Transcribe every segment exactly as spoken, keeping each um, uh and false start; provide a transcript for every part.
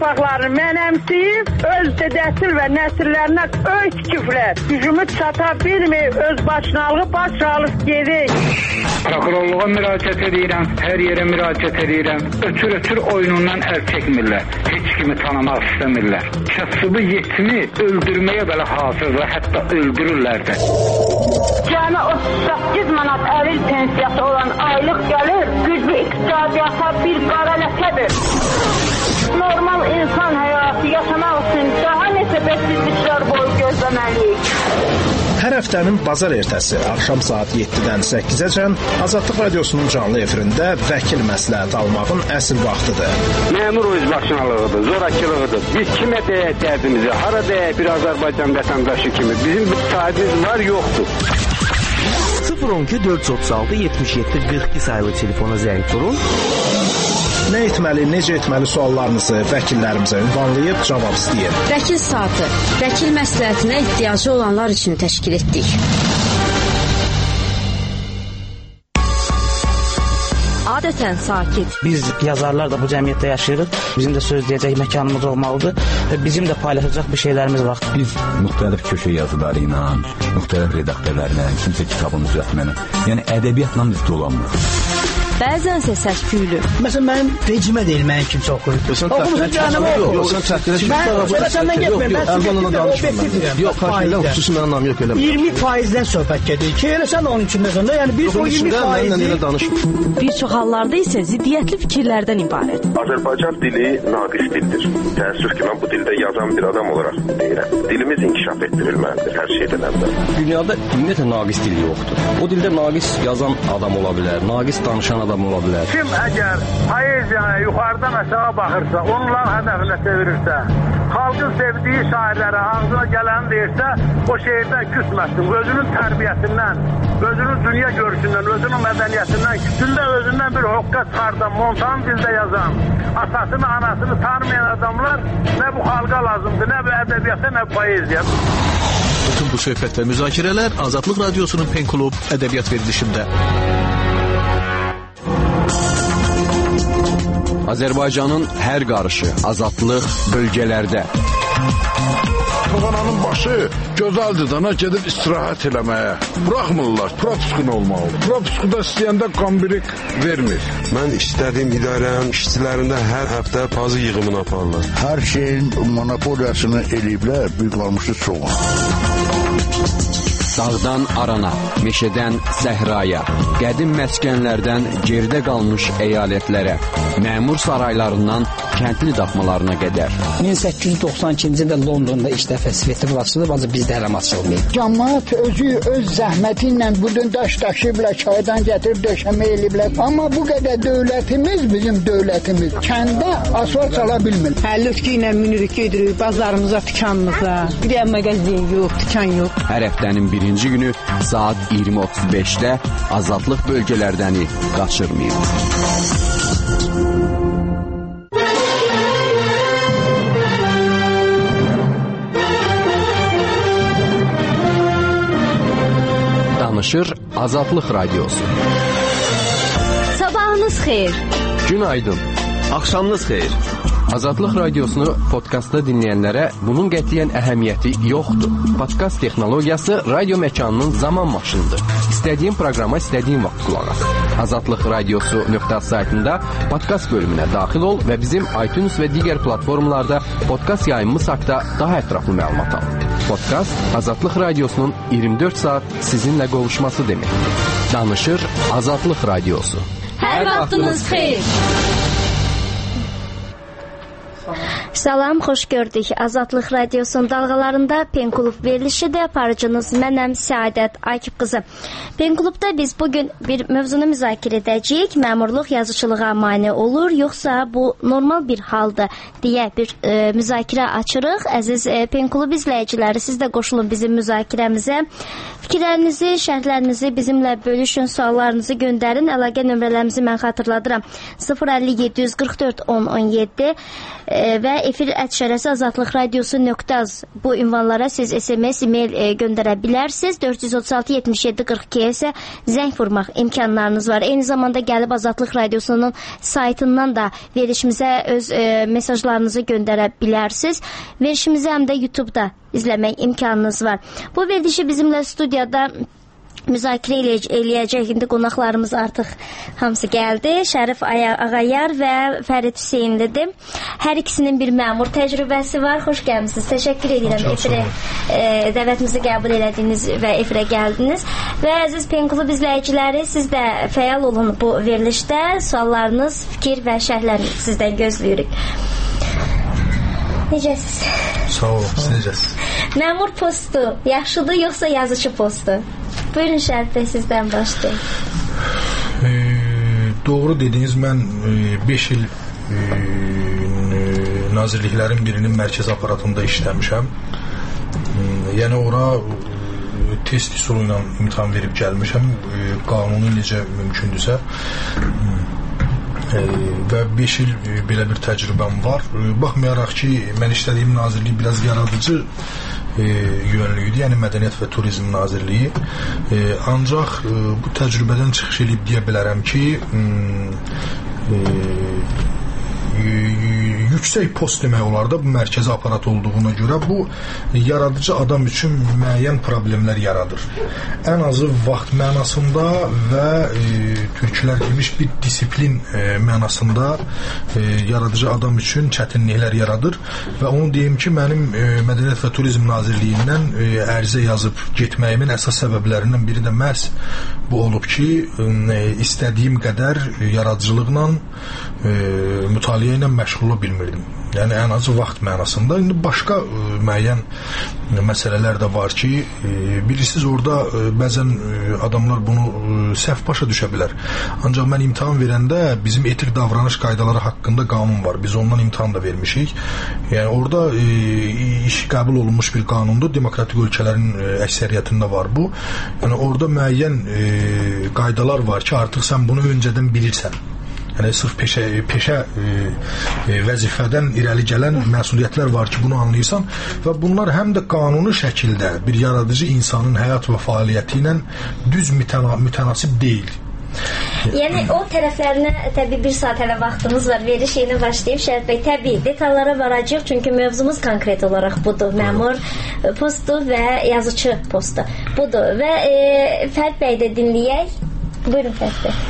torpaqlarını mənəmsiyib, öz dedəsil və nəsillərinə öz küfrlər gücümü çata bilməyib, öz başınalığı baş alıb gedir. Prokurorluğa müraciət edirəm, hər yerə müraciət edirəm. Ötür-ötür oyunundan əl çəkmirlər, heç kimi tanımaq istəmirlər. Kasıbı yetimi öldürməyə belə hazırlar, hətta öldürürlər də. Cəmi otuz səkkiz manat əril pensiyası olan aylıq gəlir, güclü iqtisadiyyata bir qara ləkədir. Normal insan həyatı yaşamaq üçün daha neçə bəsizliklər boyu gözləməliyik. Hər həftənin bazar ertəsi axşam saat yeddidən səkkizəcən Azadlıq Radiosunun canlı efirində vəkil məsləhət almağın əsl vaxtıdır. Məmur özbaşınalığıdır, zorakılığıdır. Biz kimə deyək dərdimizi, hara deyək bir Azərbaycan vətəndaşı kimi. Bizim bir sahibimiz var, yoxdur. sıfır on iki dörd yüz otuz altı yetmiş yeddi qırx iki sayılı telefona zəng vurun. Nə etməli, necə etməli suallarınızı vəkillərimizə ünvanlayıb cavab istəyin. Vəkil saatı, vəkil məsləhətinə ehtiyacı olanlar üçün təşkil etdik. Adətən sakit. Biz yazarlar da bu cəmiyyətdə yaşayırıq. Bizim də söz deyəcək məkanımız olmalıdır və bizim də paylaşacaq bir şeylərimiz var. Biz müxtəlif köşə yazıları ilə, müxtəlif redaktörlərlə, kimsə kitabını düzəltməklə, yəni ədəbiyyatla biz dolanmırıq. Bəzənsə səs-küylü. Məsələn, mənim rejimə deyil, mənim kimsə oxuyur. Oxumuşun canımı oxuyur. Yox, sən çəkdirək. Mən səndən getməyim, mən sizə danışmıram. Yox, xahiş edirəm, xüsusi mənim anlam yox elə. iyirmi faizdən söhbət gedir ki, elə sən də onun içində sonra, yəni biz o iyirmi faizi... Bir çox hallarda isə ziddiyyətli fikirlərdən ibarət. Azərbaycan dili naqis dildir. Təəssüf ki, mən bu dildə yazan bir adam olaraq deyirəm. Dilimiz inkişaf etdirilməlidir hər şeydən əvvəl. Dünyada ümumiyyətlə naqis dil yoxdur. O dildə naqis yazan adam ola bilər, naqis danışan adam ola bilər. Kim əgər poeziyaya yuxarıdan aşağı baxırsa, onlar hədəfinə çevirirsə, xalqın sevdiyi şairlərə ağzına gələni deyirsə, o şeirdən küsməsin. Özünün tərbiyəsindən, özünün dünya görüşündən, özünün mədəniyyətindən, gündə özündən bir hoqqa çıxardan, montan dildə yazan, atasını, anasını tanımayan adamlar nə bu xalqa lazımdır, nə bu ədəbiyyata, nə bu poeziya. Bütün bu söhbət və müzakirələr Azadlıq Radiosunun Pen Klub ədəbiyyat verilişində. Azərbaycanın hər qarışı, azadlıq bölgələrdə. Toğananın başı gözəldir dana gedib istirahət eləməyə. Buraxmırlar, propiskun olmalı. Propiskuda istəyəndə qambirik vermir. Mən istədiyim idarənin işçilərində hər həftə pazı yığımını aparırlar. Hər şeyin monopoliyasını eləyiblər, bir qalmışı çoğun. Dağdan arana, meşədən səhraya, qədim məskənlərdən geridə qalmış əyalətlərə, məmur saraylarından kəndli daxmalarına qədər. min səkkiz yüz doxsan ikinci ildə Londonda ilk dəfə svetofor açılıb, ancaq bizdə hələ açılmayıb. Cəmaət özü öz zəhməti ilə budun daş daşıyıblar, çaydan gətirib döşəmə eləyiblər. Amma bu qədər dövlətimiz, bizim dövlətimiz kəndə asfalt çala bilmir. Həlüfki ilə minirik gedirik bazarımıza, dükanımıza. Bir də mağazin yox, dükan yox. Hər həftənin birinci günü saat iyirmi otuz beşdə Azadlıq bölgələrdəni qaçırmayın. Danışır Azadlıq Radiosu. Sabahınız xeyir. Günaydın. Axşamınız xeyir. Azadlıq Radiosunu podkastda dinləyənlərə bunun qətiyyən əhəmiyyəti yoxdur. Podkast texnologiyası radio məkanının zaman maşınıdır. İstədiyin proqrama istədiyin vaxt qulaq as. Azadlıq Radiosu nöqtə saytında podkast bölümünə daxil ol və bizim iTunes və digər platformalarda podkast yayımımız haqqında daha ətraflı məlumat al. Podkast Azadlıq Radiosunun iyirmi dörd saat sizinlə qovuşması deməkdir. Danışır Azadlıq Radiosu. Hər vaxtınız xeyir. Salam, xoş gördük. Azadlıq Radiosunun dalğalarında Pen Klub verilişidir. Aparıcınız mənəm Səadət Akif qızı. Pen Klubda biz bugün bir mövzunu müzakirə edəcəyik. Məmurluq yazıçılığa mane olur, yoxsa bu normal bir haldır deyə bir e, müzakirə açırıq. Əziz e, Pen Klub izləyiciləri, siz də qoşulun bizim müzakirəmizə. Fikirlərinizi, şərhlərinizi bizimlə bölüşün, suallarınızı göndərin. Əlaqə nömrələrimizi mən xatırladıram. sıfır əlli yeddi yüz qırx dörd on on yeddi. e, və efir at şərəsi azadlıq radiosu nöqtə az bu ünvanlara siz S M S, e-mail e, göndərə bilərsiniz. dörd yüz otuz altı yetmiş yeddi qırx ikiyə isə zəng vurmaq imkanlarınız var. Eyni zamanda gəlib Azadlıq radiosunun saytından da verilişimizə öz e, mesajlarınızı göndərə bilərsiniz. Verilişimizi həm də YouTube-da izləmək imkanınız var. Bu verilişi bizimlə studiyada müzakirə eləyəcək. İndi qonaqlarımız artıq hamısı gəldi. Şərif Ağayar və Fərid Hüseynlidir. Hər ikisinin bir məmur təcrübəsi var. Xoş gəlmisiniz. Təşəkkür edirəm efirə e, dəvətimizi qəbul elədiniz və efirə gəldiniz. Və əziz Penklub izləyiciləri, siz də fəal olun bu verilişdə. Suallarınız, fikir və şərhlərinizi sizdən gözləyirik. Necəsiz? Sağ olun, siz necəsiz? Məmur postu yaxşıdır, yoxsa yazıcı postu? Buyurun Şərif bəy, sizdən başlayın. E, doğru dediniz, mən beş il e, nazirliklərin birinin mərkəz aparatında işləmişəm. E, yəni ora e, test üsulu ilə imtahan verib gəlmişəm. E, qanuni necə mümkündürsə. E, və beş il e, belə bir təcrübəm var. E, baxmayaraq ki, mən işlədiyim nazirlik biraz yaradıcı E, yönlüydü, yəni Mədəniyyət və Turizm Nazirliyi. E, ancaq e, bu təcrübədən çıxış edib deyə bilərəm ki, e, e, yüksək post demək olar da bu mərkəzi aparat olduğuna görə bu yaradıcı adam üçün müəyyən problemlər yaradır. Ən azı vaxt mənasında və e, türklər demiş bir disiplin e, mənasında e, yaradıcı adam üçün çətinliklər yaradır və onu deyim ki, mənim e, Mədəniyyət və Turizm Nazirliyindən e, ərizə yazıb getməyimin əsas səbəblərindən biri də məhz bu olub ki, e, istədiyim qədər yaradıcılıqla e, mütaliə ilə məşğul ola bilmirdim. Yəni ən azı vaxt mənasında. İndi başqa ə, müəyyən məsələlər də var ki, ə, bilirsiniz orada ə, bəzən ə, adamlar bunu ə, səhv başa düşə bilər. Ancaq mən imtahan verəndə bizim etik davranış qaydaları haqqında qanun var. Biz ondan imtahan da vermişik. Yəni orada ə, iş qəbul olunmuş bir qanundur. Demokratik ölkələrin ə, əksəriyyətində var bu. Yəni orada müəyyən ə, qaydalar var ki, artıq sən bunu öncədən bilirsən. Yəni sırf peşə, peşə e, e, vəzifədən irəli gələn məsuliyyətlər var ki, bunu anlayırsan və bunlar həm də qanuni şəkildə bir yaradıcı insanın həyat və fəaliyyəti ilə düz mütəna mütənasib deyil. Yəni o tərəflərinə təbii bir saat hələ vaxtımız var. Veriş yeni başlayıb Şərif bəy, təbii detallara varacaq, çünki mövzumuz konkret olaraq budur. Məmur postu və yazıcı postu budur və e, Fərid bəy də dinləyək. Buyurun Fərid bəy.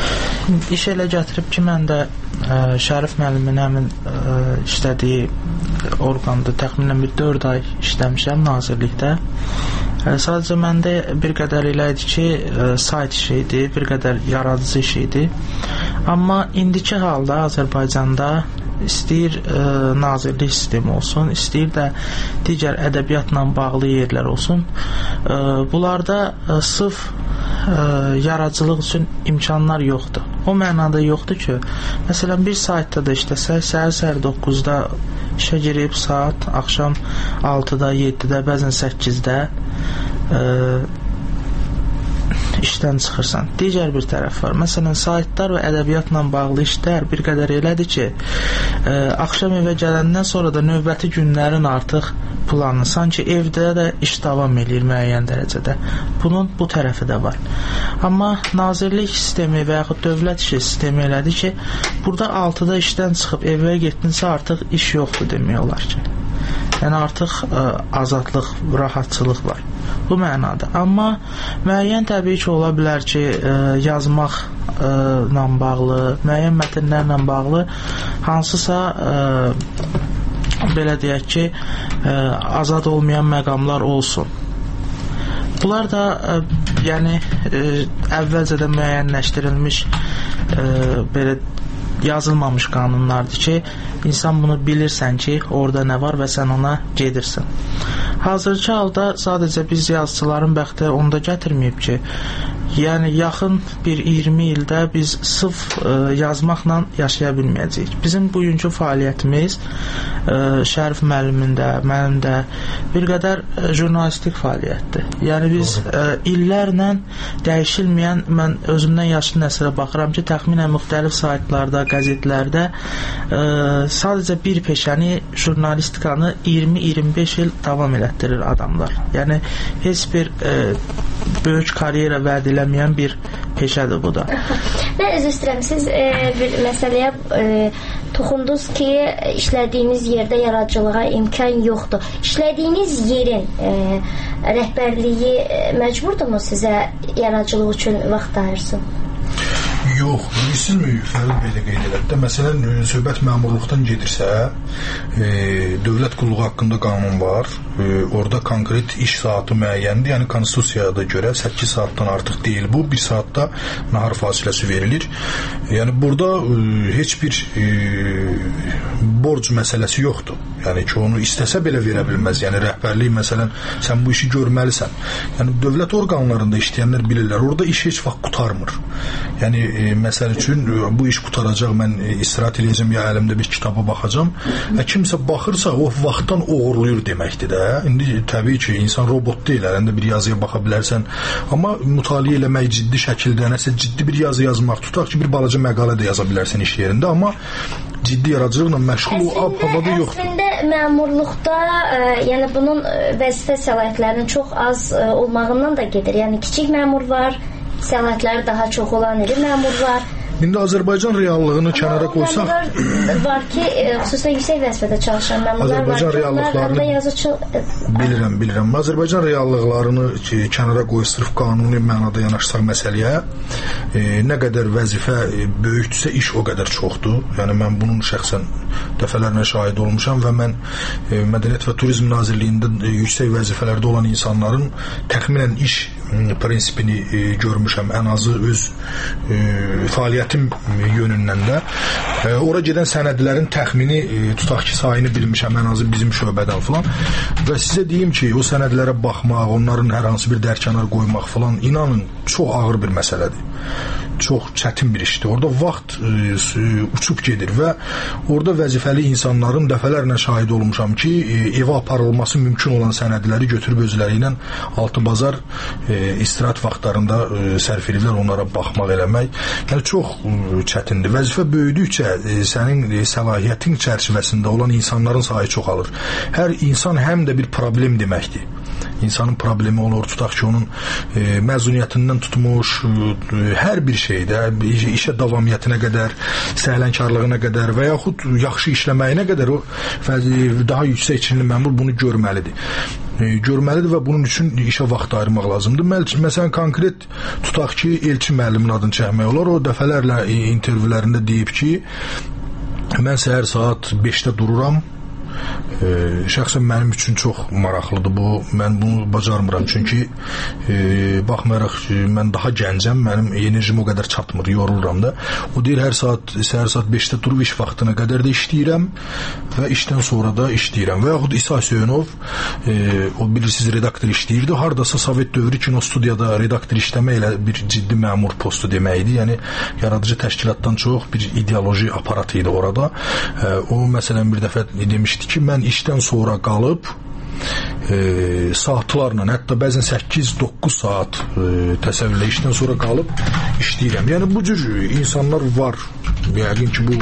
İş elə gətirib ki, mən də ə, Şərif müəllimin həmin ə, işlədiyi orqanda təxminən bir dörd ay işləmişəm nazirlikdə. Ə, sadəcə məndə bir qədər elə idi ki, ə, sayt işi idi, bir qədər yaradıcı işi idi. Amma indiki halda Azərbaycanda istəyir ə, nazirlik sistemi olsun, istəyir də digər ədəbiyyatla bağlı yerlər olsun. Ə, bunlarda ə, sırf ə, yaradıcılıq üçün imkanlar yoxdur. O mənada yoxdur ki, məsələn bir saytda da işləsək, səhər-səhər doqquzda işə girib saat axşam altıda, yeddidə, bəzən səkkizdə ə, işdən çıxırsan. Digər bir tərəf var. Məsələn, saytlar və ədəbiyyatla bağlı işlər bir qədər elədir ki, ə, axşam evə gələndən sonra da növbəti günlərin artıq planı, sanki evdə də iş davam edir müəyyən dərəcədə. Bunun bu tərəfi də var. Amma nazirlik sistemi və yaxud dövlət işi sistemi elədir ki, burada altıda işdən çıxıb evə getdinsə artıq iş yoxdur demək olar ki. Yəni artıq ə, azadlıq, rahatçılıq var. Bu mənada. Amma müəyyən təbii ki, ola bilər ki, ə, yazmaqla bağlı, müəyyən mətnlərlə bağlı hansısa ə, belə deyək ki, ə, azad olmayan məqamlar olsun. Bunlar da ə, yəni ə, əvvəlcədən müəyyənləşdirilmiş ə, belə yazılmamış qanunlardır ki, insan bunu bilirsən ki, orada nə var və sən ona gedirsən. Hazırki halda sadəcə biz yazıçıların bəxti onda gətirməyib ki, yəni yaxın bir iyirmi ildə biz sırf ə, yazmaqla yaşaya bilməyəcəyik. Bizim bugünkü fəaliyyətimiz ə, Şərif müəllimin də, mənim də bir qədər ə, jurnalistik fəaliyyətdir. Yəni biz ə, illərlə dəyişilməyən, mən özümdən yaşlı nəslə baxıram ki, təxminən müxtəlif saytlarda, qəzetlərdə ə, sadəcə bir peşəni, jurnalistikanı iyirmi iyirmi beş il davam elətdirir adamlar. Yəni heç bir ə, böyük karyera vəd eləməyən bir peşədir bu da. Mən üzr istəyirəm, siz e, bir məsələyə e, toxundunuz ki, işlədiyiniz yerdə yaradıcılığa imkan yoxdur. İşlədiyiniz yerin e, rəhbərliyi e, məcburdurmu sizə yaradıcılıq üçün vaxt ayırsın? Yox, bilirsizmi, Fərid bəy də qeyd elədi də, məsələn, söhbət məmurluqdan gedirsə, e, dövlət qulluğu haqqında qanun var, e, orada konkret iş saatı müəyyəndir, yəni konstitusiyada görə səkkiz saatdan artıq deyil bu, bir saatda nahar fasiləsi verilir. Yəni, burada e, heç bir e, borc məsələsi yoxdur. Yəni ki, onu istəsə belə verə bilməz. Yəni, rəhbərlik, məsələn, sən bu işi görməlisən. Yəni, dövlət orqanlarında işləyənlər bilirlər, orada iş heç vaxt qutarmır. Yəni, e, məsəl üçün, bu iş qutaracaq, mən e, istirahat eləyəcəm, ya əlimdə bir kitaba baxacam. E, kimsə baxırsa, o vaxtdan oğurluyur deməkdir də. İndi təbii ki, insan robot deyil, əlində bir yazıya baxa bilərsən. Amma mütaliə eləmək ciddi şəkildə, nəsə ciddi bir yazı yazmaq, tutaq ki, bir balaca məqalə də yaza bilərsən iş yerində, amma ciddi yaradıcılıqla məşğul o ab havada yoxdur. Əslində məmurluqda, ə, yəni bunun vəzifə səlahiyyətlərinin çox az ə, olmağından da gedir. Yəni kiçik məmur var, səlahiyyətləri daha çox olan iri məmur var. İndi Azərbaycan reallığını kənara qoysaq, var ki, xüsusən yüksək vəzifədə çalışan məmurlar var ki, onlar da yazıcı... Bilirəm, bilirəm. Azərbaycan reallıqlarını kənara qoyub sırf qanuni mənada yanaşsaq məsələyə, e, nə qədər vəzifə böyükdürsə, iş o qədər çoxdur. Yəni, mən bunun şəxsən dəfələrlə şahid olmuşam və mən e, Mədəniyyət və Turizm Nazirliyində e, yüksək vəzifələrdə olan insanların təxminən iş prinsipini e, görmüşəm, ən azı öz e, fəaliyyətim yönündən də. E, ora gedən sənədlərin təxmini e, tutaq ki, sayını bilmişəm, ən azı bizim şöbədən filan. Və sizə deyim ki, o sənədlərə baxmaq, onların hər hansı bir dərkənar qoymaq filan, inanın, çox ağır bir məsələdir. Çox çətin bir işdir. Orada vaxt e, uçub gedir və orada vəzifəli insanların dəfələrlə şahid olmuşam ki, e, evə aparılması mümkün olan sənədləri götürüb özləri ilə altı bazar e, istirahat vaxtlarında e, sərf edirlər, onlara baxmaq, eləmək. Yəni, çox e, çətindir. Vəzifə böyüdükcə e, sənin e, səlahiyyətin çərçivəsində olan insanların sayı çoxalır. Hər insan həm də bir problem deməkdir. İnsanın problemi olur, tutaq ki, onun e, məzuniyyətindən tutmuş, e, hər bir şeydə, işə davamiyyətinə qədər, səhlənkarlığına qədər və yaxud yaxşı işləməyinə qədər o daha yüksək çinli məmur bunu görməlidir. E, görməlidir və bunun üçün işə vaxt ayırmaq lazımdır. Məsələn, konkret tutaq ki, Elçin müəllimin adını çəkmək olar, o dəfələrlə e, intervyulərində deyib ki, mən səhər saat beşdə dururam. E, şəxsən mənim üçün çox maraqlıdır bu. Mən bunu bacarmıram, çünki e, baxmayaraq ki, mən daha gəncəm, mənim enerjim o qədər çatmır, yoruluram da. O deyir, hər saat, səhər saat beşdə durub iş vaxtına qədər də işləyirəm və işdən sonra da işləyirəm. Və yaxud İsa Hüseynov, e, o bilirsiniz, redaktor işləyirdi. Hardasa Sovet dövrü kino studiyada redaktor işləmək elə bir ciddi məmur postu deməkdir. Yəni, yaradıcı təşkilatdan çox bir ideoloji aparat idi orada. E, o, məsələn, bir dəfə demişdi ki, mən işdən sonra qalıb e, saatlarla, hətta bəzən səkkiz doqquz saat e, təsəvvürlə işdən sonra qalıb işləyirəm. Yəni, bu cür insanlar var. Yəqin ki, bu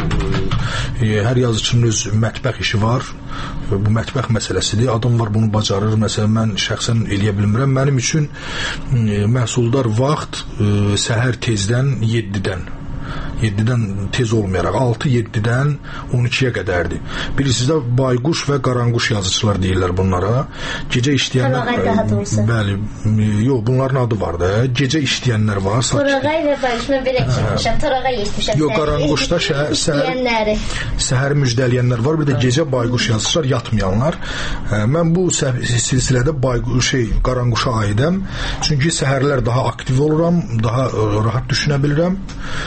e, hər yazıçının öz mətbəx işi var. E, bu mətbəx məsələsidir. Adam var, bunu bacarır. Məsələn, mən şəxsən eləyə bilmirəm. Mənim üçün e, məhsuldar vaxt e, səhər tezdən yeddidən yeddidən tez olmayaraq altı yeddidən on ikiyə qədərdir. Bilirsiniz də, bayquş və qaranquş yazıçılar deyirlər bunlara. Gecə işləyənlər... Torağay daha doğrusu. Bəli, yox, bunların adı var da. Gecə işləyənlər var. Torağay və bayquş, mən belə eşitmişəm. Torağay eşitmişəm. Yox, qaranquşda şəhər, səhər, səhər müjdələyənlər var, bir də gecə bayquş yazıçılar, yatmayanlar. Mən bu silsilədə bayquş, şey, qaranquşa aidəm. Çünki səhərlər daha aktiv oluram, daha rahat düşünə bilirəm.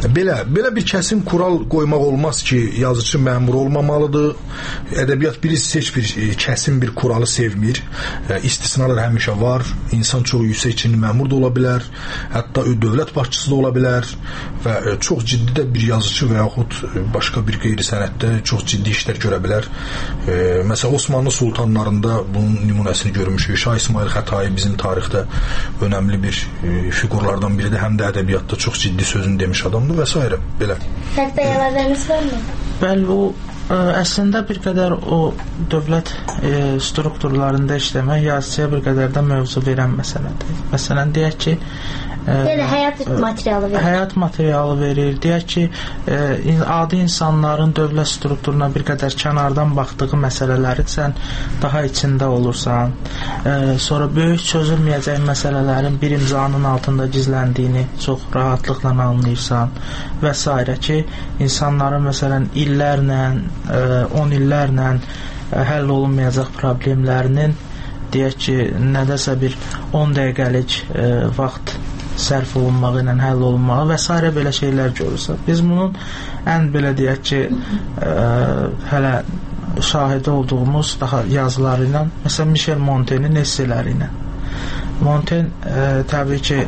Belə, belə bir kəsin kural qoymaq olmaz ki, yazıcı məmur olmamalıdır. Ədəbiyyat birisi heç bir kəsin bir kuralı sevmir. İstisnalar həmişə var. İnsan çox yüksək çinli məmur da ola bilər. Hətta dövlət başçısı da ola bilər və çox ciddi də bir yazıcı və yaxud başqa bir qeyri-sənətdə çox ciddi işlər görə bilər. Məsələn, Osmanlı sultanlarında bunun nümunəsini görmüşük. Şah İsmail Xətai bizim tarixdə önəmli bir fiqurlardan biridir. Həm də ədəbiyyatda çox ciddi sözünü demiş adamdır və s. belə. Hətta əlavəniz varmı? Bəli, o ə, əslində bir qədər o dövlət ə, strukturlarında işləmək yazıçıya bir qədər də mövzu verən məsələdir. Məsələn, deyək ki, Yəni həyat materialı verir. Həyat materialı verir. Deyək ki, e, adi insanların dövlət strukturuna bir qədər kənardan baxdığı məsələləri sən daha içində olursan. E, sonra böyük çözülməyəcək məsələlərin bir imzanın altında gizləndiyini çox rahatlıqla anlayırsan və s. ki, insanların məsələn illərlə, e, on illərlə e, həll olunmayacaq problemlərinin deyək ki, nədəsə bir on dəqiqəlik e, vaxt sərf olunmağı ilə həll olunmağı və s. belə şeylər görürsə. Biz bunun ən belə deyək ki, ə, hələ şahidi olduğumuz daha yazıları ilə, məsələn, Michel Montenin esseləri ilə. Monten ə, təbii ki,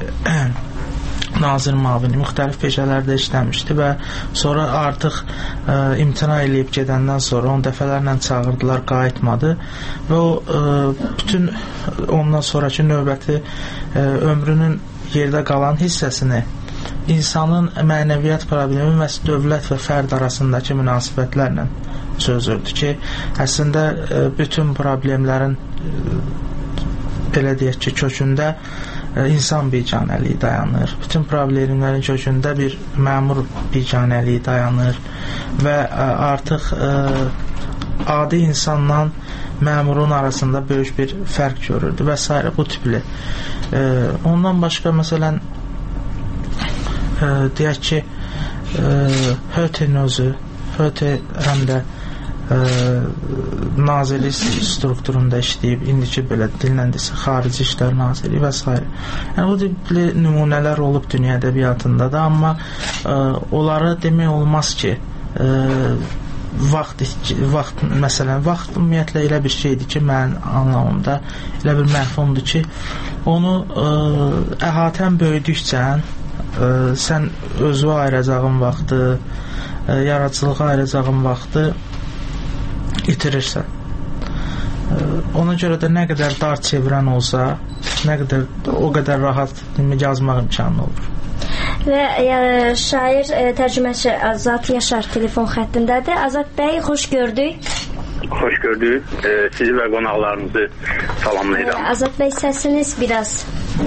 nazir müavini müxtəlif peşələrdə işləmişdi və sonra artıq ə, imtina eləyib gedəndən sonra on dəfələrlə çağırdılar, qayıtmadı və o ə, bütün ondan sonraki növbəti ə, ömrünün yerdə qalan hissəsini insanın mənəviyyat problemi və dövlət və fərd arasındakı münasibətlərlə çözürdü ki, əslində bütün problemlərin belə deyək ki, kökündə insan biganəliyi dayanır. Bütün problemlərin kökündə bir məmur biganəliyi dayanır və artıq adi insanla məmurun arasında böyük bir fərq görürdü və s. bu tipli. E, ondan başqa məsələn e, deyək ki e, Höte'nin özü Höte həm də e, nazirlik strukturunda işləyib, indiki belə dinləndirsə xarici işlər naziri və s. Yəni bu tipli nümunələr olub dünya ədəbiyyatında da, amma e, onlara demək olmaz ki e, vaxt, vaxt məsələn, vaxt ümumiyyətlə elə bir şeydir ki, mənim anlamımda elə bir məhfumdur ki, onu ə, əhatən böyüdükcə ə, sən özünə ayıracağın vaxtı, ə, yaradıcılığa ayıracağın vaxtı itirirsən. Ə, ona görə də nə qədər dar çevirən olsa, nə qədər, o qədər rahat yazmaq imkanı olur. Və e, şair, e, tərcüməçi Azad Yaşar telefon xəttindədir. Azad bəy, xoş gördük. Xoş gördük. E, sizi və qonaqlarınızı salamlayıram. E, Azad bəy, səsiniz biraz...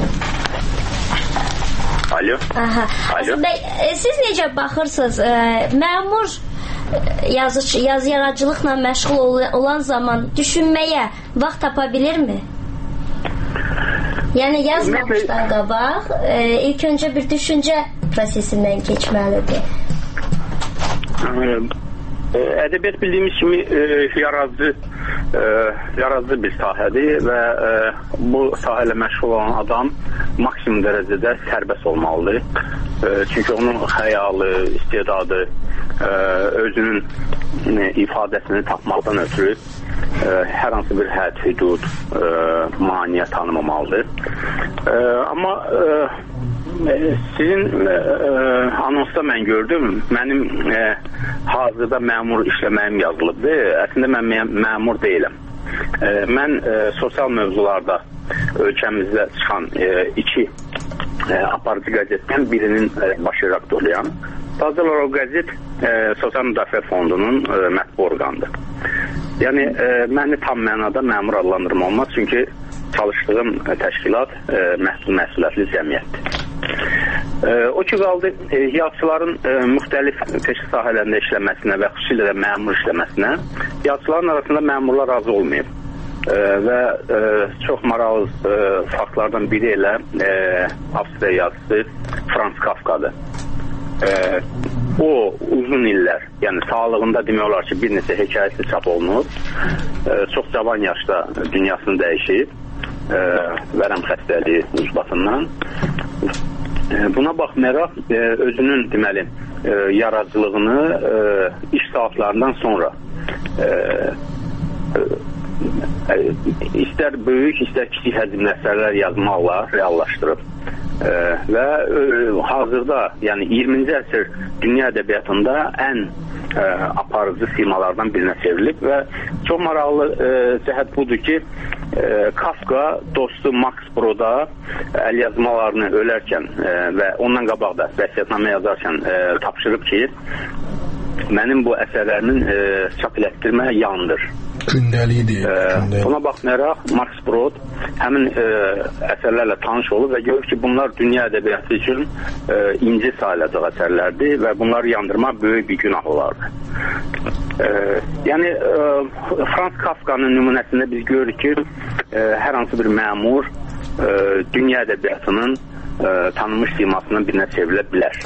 Alo. Aha. Alo. Azad bəy, e, siz necə baxırsınız? E, məmur yazıcı, yazı yaradıcılıqla məşğul olan zaman düşünməyə vaxt tapa bilirmi? Yəni yazmamışdan qabaq e, ilk öncə bir düşüncə prosesindən keçməlidir. E, ədəbiyyat bildiyimiz kimi e, yaradıcı e, yaradıcı bir sahədir və e, bu sahə ilə məşğul olan adam maksimum dərəcədə sərbəst olmalıdır. E, çünki onun xəyalı, istedadı, e, özünün e, ifadəsini tapmaqdan ötürü e, hər hansı bir hədd, hüdud, e, maniyə tanımamalıdır. E, amma e, sizin e, anonsda mən gördüm, mənim e, hazırda məmur işləməyim yazılıbdır. Əslində mən mə məmur deyiləm. E, mən e, sosial mövzularda ölkəmizdə çıxan e, iki e, aparıcı qəzetdən birinin e, baş redaktoruyam. Daha o qəzet e, Sosial Müdafiə Fondunun e, mətbu orqanıdır. Yəni, e, məni tam mənada məmur adlandırma olmaz, çünki çalışdığım e, təşkilat e, məhsul məsuliyyətli cəmiyyətdir. E, o ki qaldı, e, yazıçıların e, müxtəlif peşə sahələrində işləməsinə və xüsusilə də məmur işləməsinə yazıçıların arasında məmurlar razı olmayıb. E, və e, çox maraqlı e, faktlardan biri elə e, Avstriya yazısı Franz Kafkadır. E, o uzun illər, yəni sağlığında demək olar ki, bir neçə hekayəsi çap olunur. E, çox cavan yaşda dünyasını dəyişib, e, vərəm xəstəliyi ucbatından. buna baxmayaraq e, özünün deməli e, yaradıcılığını e, iş saatlarından sonra e, e, istər böyük, istər kiçik həcmli əsərlər yazmaqla reallaşdırıb. E, və e, hazırda, yəni iyirminci əsr dünya ədəbiyyatında ən e, aparıcı simalardan birinə çevrilib və çox maraqlı e, cəhət budur ki, e, Kafka dostu Max Broda əlyazmalarını ölərkən e, və ondan qabaq da vəsiyyətnamə yazarkən e, tapşırıb ki, mənim bu əsərlərimin e, çap elətdirmə yandır. Gündəlikdir. E, buna baxmayaraq Max Brod həmin e, əsərlərlə tanış olub və görür ki, bunlar dünya ədəbiyyatı üçün e, inci sayılacaq əsərlərdir və bunları yandırmaq böyük bir günah olardı. E, yəni e, Franz Kafka'nın nümunəsində biz görürük ki, e, hər hansı bir məmur e, dünya ədəbiyyatının e, tanınmış simasından birinə çevrilə bilər.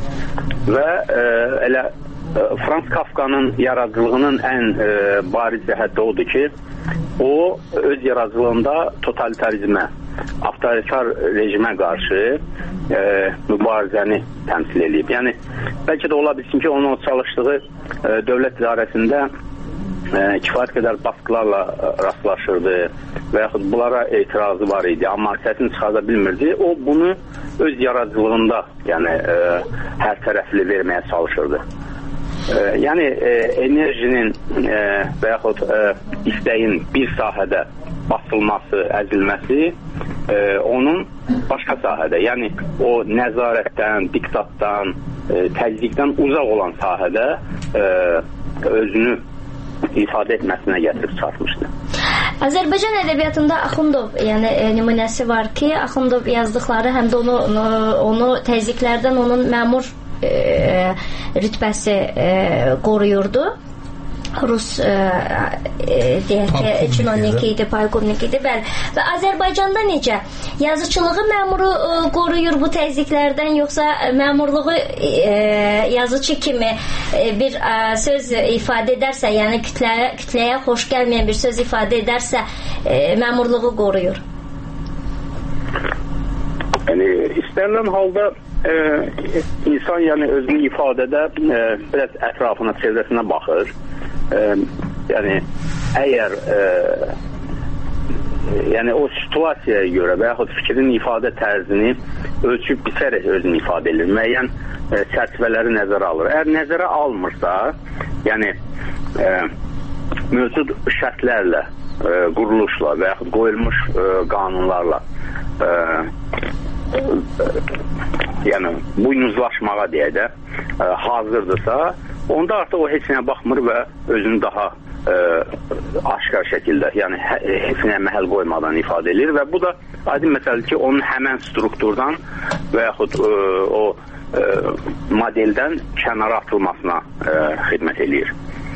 Və e, elə Franz Kafka'nın yaradıcılığının ən e, bariz cəhəti odur ki, o öz yaradıcılığında totalitarizmə, avtoritar rejimə qarşı e, mübarizəni təmsil edib. Yəni, bəlkə də ola bilsin ki, onun çalışdığı e, dövlət idarəsində e, kifayət qədər baskılarla rastlaşırdı və yaxud bunlara etirazı var idi, amma səsini çıxarda bilmirdi. O bunu öz yaradıcılığında yəni, e, hər tərəfli verməyə çalışırdı. E, yəni e, enerjinin e, və yaxud e, istəyin bir sahədə basılması, əzilməsi e, onun başqa sahədə, yəni o nəzarətdən, diktatdan, e, təzyiqdən uzaq olan sahədə e, özünü ifadə etməsinə gətirib çatmışdı. Azərbaycan ədəbiyyatında Axundov, yəni e, nümunəsi var ki, Axundov yazdıqları həm də onu, onu, onu təzyiqlərdən onun məmur E, rütbəsi e, qoruyurdu. Rus e, e, deyək ki, çinovniki idi, polkovnik idi, bəli. Və Azərbaycanda necə? Yazıçılığı məmuru e, qoruyur bu təzyiqlərdən, yoxsa məmurluğu e, yazıcı kimi e, bir e, söz ifadə edərsə, yəni kütləyə, kütləyə xoş gəlməyən bir söz ifadə edərsə, e, məmurluğu qoruyur? Yəni, istənilən halda e, insan yəni özünü ifadədə e, biraz ətrafına, çevrəsinə baxır. E, yəni, əgər e, yəni o situasiyaya görə və yaxud fikrin ifadə tərzini ölçüb biçərək özünü ifadə edir. Müəyyən e, çərçivələri nəzərə alır. Əgər nəzərə almırsa, yəni e, mövcud şərtlərlə, e, quruluşla və yaxud qoyulmuş e, qanunlarla e, yəni buynuzlaşmağa deyə də ə, hazırdırsa, onda artıq o heç nəyə baxmır və özünü daha ə, aşkar şəkildə, yəni hə, heç nəyə məhəl qoymadan ifadə edir və bu da aydın məsələdir ki, onun həmən strukturdan və yaxud ə, o ə, modeldən kənara atılmasına ə, xidmət edir.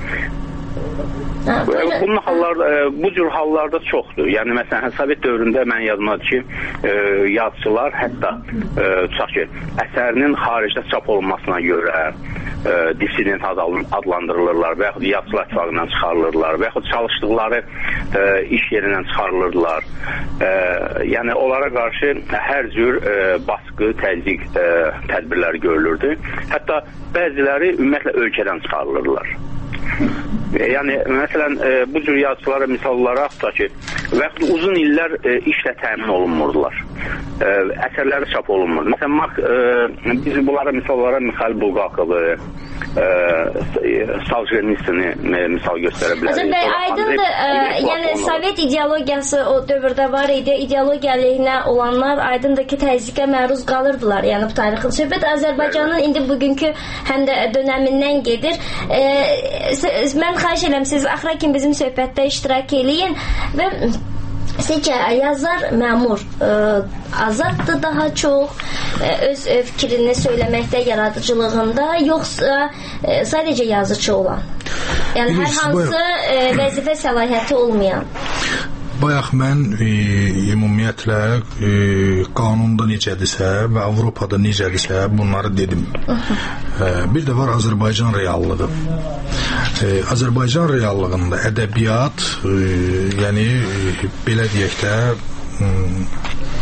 Bunun hallarda, bu cür hallarda çoxdur. Yəni məsələn Sovet dövründə mən yazmadım ki, e, yazıçılar hətta e, tutaq ki, əsərinin xaricdə çap olunmasına görə e, dissident adlandırılırlar və yaxud yazıçılar ittifaqından çıxarılırlar və yaxud çalışdıqları e, iş yerindən çıxarılırlar. E, yəni onlara qarşı hər cür e, baskı, təzyiq e, tədbirləri görülürdü. Hətta bəziləri ümumiyyətlə ölkədən çıxarılırlar. Yəni, məsələn, e, bu cür yazıçılara misal olaraq da ki, və uzun illər e, işlə təmin olunmurdular. E, əsərləri çap olunmurdu. Məsələn, Mark, e, biz bunlara misal olaraq Mikhail Bulgakovu, e, Soljenitsini e, misal göstərə bilərik. Azər bəy, aydındır, e, yəni Sovet ideologiyası o dövrdə var idi, ideologiya əleyhinə olanlar aydındır ki, təzyiqə məruz qalırdılar. Yəni, bu tarixin söhbət Azərbaycanın indi bugünkü həm də dönəmindən gedir. E, mən xahiş edirəm, siz axıra kimi bizim söhbətdə iştirak eləyin və sizcə yazar məmur ə, azaddır daha çox ə, öz ə, fikrini söyləməkdə, yaradıcılığında, yoxsa ə, sadəcə yazıcı olan? Yəni hər hansı ə, vəzifə səlahiyyəti olmayan? Bayaq mən e, ümumiyyətlə e, qanunda necədirsə və Avropada necədirsə bunları dedim. E, bir də var Azərbaycan reallığı. E, Azərbaycan reallığında ədəbiyyat, e, yəni e, belə deyək də,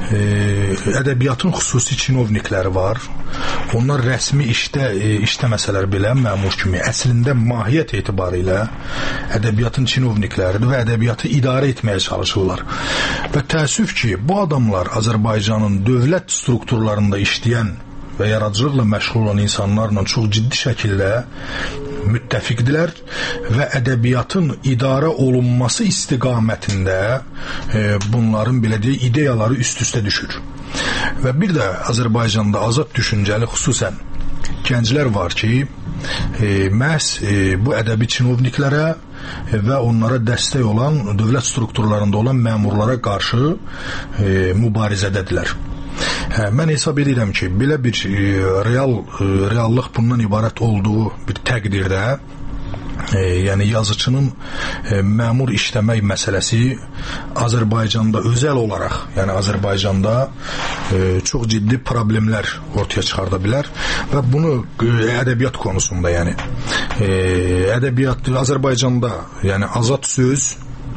e, ədəbiyyatın xüsusi çinovnikləri var. Onlar rəsmi işdə e, işləməsələr belə məmur kimi əslində mahiyyət etibarilə ədəbiyyatın çinovnikləridir və ədəbiyyatı idarə etməyə çalışırlar. Və təəssüf ki, bu adamlar Azərbaycanın dövlət strukturlarında işləyən və yaradıcılıqla məşğul olan insanlarla çox ciddi şəkildə müttəfiqdilər və ədəbiyyatın idarə olunması istiqamətində e, bunların belə deyək ideyaları üst-üstə düşür. Və bir də Azərbaycanda azad düşüncəli xüsusən gənclər var ki, e, məhz e, bu ədəbi çinovniklərə e, və onlara dəstək olan dövlət strukturlarında olan məmurlara qarşı e, mübarizədədirlər. Hə, mən hesab edirəm ki, belə bir e, real e, reallıq bundan ibarət olduğu bir təqdirdə e, yəni yazıçının e, məmur işləmək məsələsi Azərbaycanda özəl olaraq, yəni Azərbaycanda e, çox ciddi problemlər ortaya çıxarda bilər və bunu e, ədəbiyyat konusunda, yəni e, ədəbiyyat Azərbaycanda, yəni azad söz,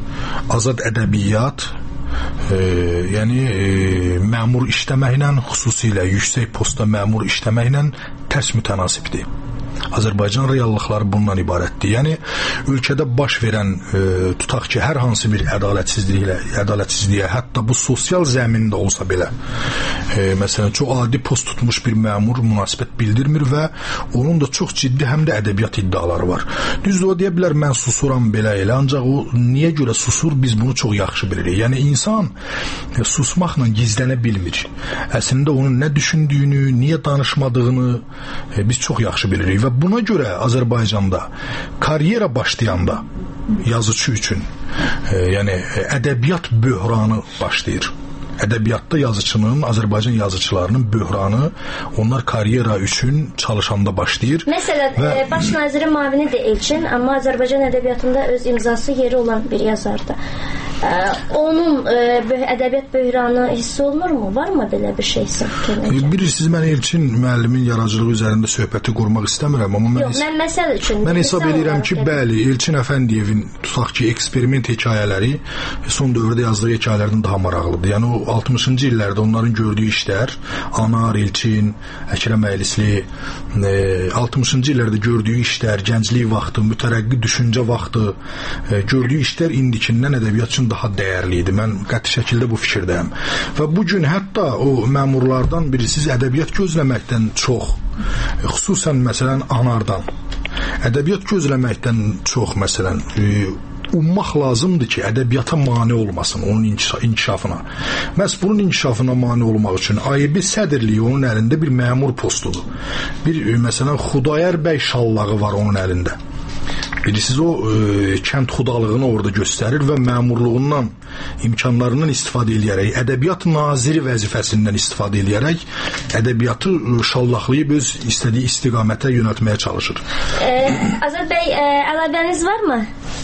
azad ədəbiyyat, E, yəni e, məmur işləməklə, xüsusilə yüksək postda məmur işləməklə tərs mütənasibdir. Azərbaycan reallıqları bundan ibarətdir. Yəni ölkədə baş verən e, tutaq ki, hər hansı bir ədalətsizliklə, ədalətsizliyə, hətta bu sosial zəmində olsa belə, e, məsələn, çox adi post tutmuş bir məmur münasibət bildirmir və onun da çox ciddi həm də ədəbiyyat iddiaları var. Düzdür, o deyə bilər, mən susuram belə elə, ancaq o niyə görə susur, biz bunu çox yaxşı bilirik. Yəni insan e, susmaqla gizlənə bilmir. Əslində onun nə düşündüyünü, niyə danışmadığını e, biz çox yaxşı bilirik və buna görə Azərbaycanda karyera başlayanda yazıcı üçün e, yəni ədəbiyyat böhranı başlayır. Ədəbiyyatda yazıçının, Azərbaycan yazıçılarının böhranı onlar karyera üçün çalışanda başlayır. Məsələn, və... e, baş nazirin müavini də Elçin, amma Azərbaycan ədəbiyyatında öz imzası yeri olan bir yazardır. E, onun e, ədəbiyyat böhranı hiss olunurmu? Varmı belə bir şeysə? E, bilirsiniz, mən Elçin müəllimin yaradıcılığı üzərində söhbəti qurmaq istəmirəm, amma mən, Yox, mən məsəl üçün mən hesab edirəm ki, bəli, Elçin Əfəndiyevin tutaq ki, eksperiment hekayələri son dövrdə yazdığı hekayələrdən daha maraqlıdır. Yəni o altmışıncı illərdə onların gördüyü işlər, Anar, Elçin, Əkrəm Əylisli, e, altmışıncı illərdə gördüyü işlər, gənclik vaxtı, mütərəqqi düşüncə vaxtı, e, gördüyü işlər indikindən ədəbiyyat üçün daha dəyərli idi. Mən qəti şəkildə bu fikirdəyəm. Və bugün hətta o məmurlardan birisiz ədəbiyyat gözləməkdən çox, e, xüsusən məsələn Anardan, ədəbiyyat gözləməkdən çox məsələn e, ummaq lazımdır ki, ədəbiyyata mane olmasın, onun inkişafına. Məhz bunun inkişafına mane olmaq üçün A Y B sədrliyi onun əlində bir məmur postudur. Bir, məsələn, Xudayar bəy şallağı var onun əlində. Bilirsiniz, o e, kənd xudalığını orada göstərir və məmurluğundan, imkanlarından istifadə edərək, ədəbiyyat naziri vəzifəsindən istifadə edərək, ədəbiyyatı şallaqlayıb öz istədiyi istiqamətə yönəltməyə çalışır. E, Azad bəy, e, əlavəniz varmı?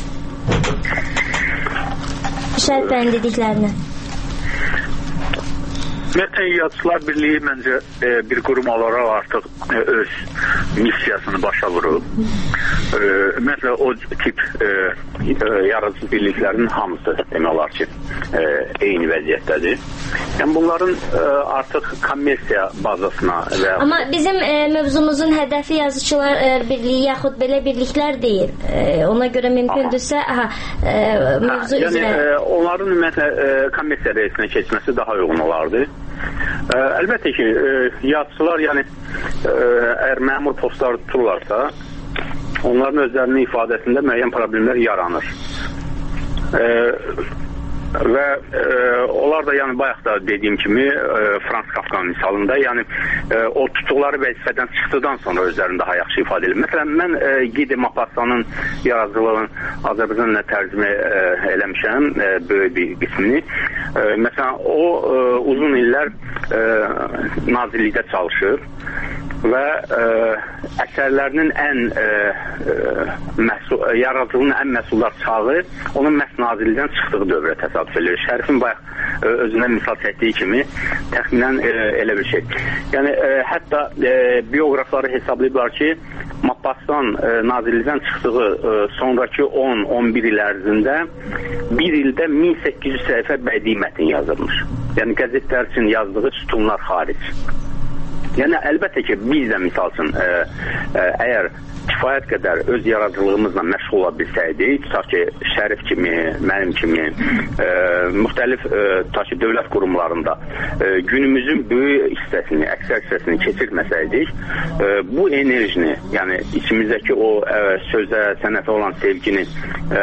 Şərpənin dediklərinə. Ümumiyyətlə, Yazıçılar Birliyi məncə e, bir qurum olaraq artıq e, öz missiyasını başa vurub. E, ümumiyyətlə, o tip e, e, yaradıcı birliklərin hamısı demək olar ki, e, eyni vəziyyətdədir. Yəni, bunların e, artıq kommersiya bazasına və... Amma bizim e, mövzumuzun hədəfi Yazıçılar e, Birliyi yaxud belə birliklər deyil. E, ona görə mümkündürsə, aha, e, mövzu yəni, üzrə... E, onların ümumiyyətlə e, kommersiya reysinə keçməsi daha uyğun olardı. Ə, əlbəttə ki, ə, yazıçılar, yəni ə, əgər məmur postları tuturlarsa, onların özlərinin ifadəsində müəyyən problemlər yaranır. Ə, və ə, onlar da, yəni bayaq da dediyim kimi, ə, Frans Kafkanın misalında, yəni ə, o tutduqları vəzifədən çıxdıqdan sonra özlərini daha yaxşı ifadə edir. Məsələn, mən ə, Gide Mapassanın yaradıcılığını Azərbaycanla tərcümə ə, eləmişəm, ə, böyük bir qismini. Ə, məsələn, o ə, uzun illər ə, nazirlikdə çalışır və ə, əsərlərinin ən ə, ə, məhsul, yaradıcılığının ən məhsuldar çağı onun məhz nazirlikdən çıxdığı dövrə təsadüf edir. Şərifin bayaq ə, özündən misal çəkdiyi kimi təxminən ə, elə bir şey. Yəni, ə, hətta ə, bioqrafları hesablayıblar ki, Mapassan ə, nazirlikdən çıxdığı ə, sonraki on on bir il ərzində bir ildə min səkkiz yüz səhifə bədii mətin yazılmış. yəni qəzetlər üçün yazdığı sütunlar xaric. Yəni əlbəttə ki, biz də misal üçün ə, ə, əgər kifayət qədər öz yaradıcılığımızla məşğul ola bilsəydik, tutaq ki, Şərif kimi, mənim kimi ə, müxtəlif ə, tutaq ki, dövlət qurumlarında ə, günümüzün böyük hissəsini, əksər hissəsini keçirməsəydik, ə, bu enerjini, yəni içimizdəki o ə, sözə, sənətə olan sevgini ə,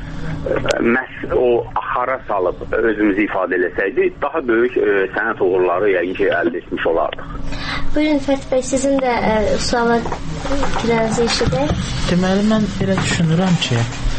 məhz o axara salıb özümüzü ifadə eləsəydik, daha böyük ə, sənət uğurları yəqin ki, əldə etmiş olardıq. Buyurun Fəth bəy, sizin də ə, suala fikirlərinizi eşidək. Deməli, mən belə düşünürəm ki,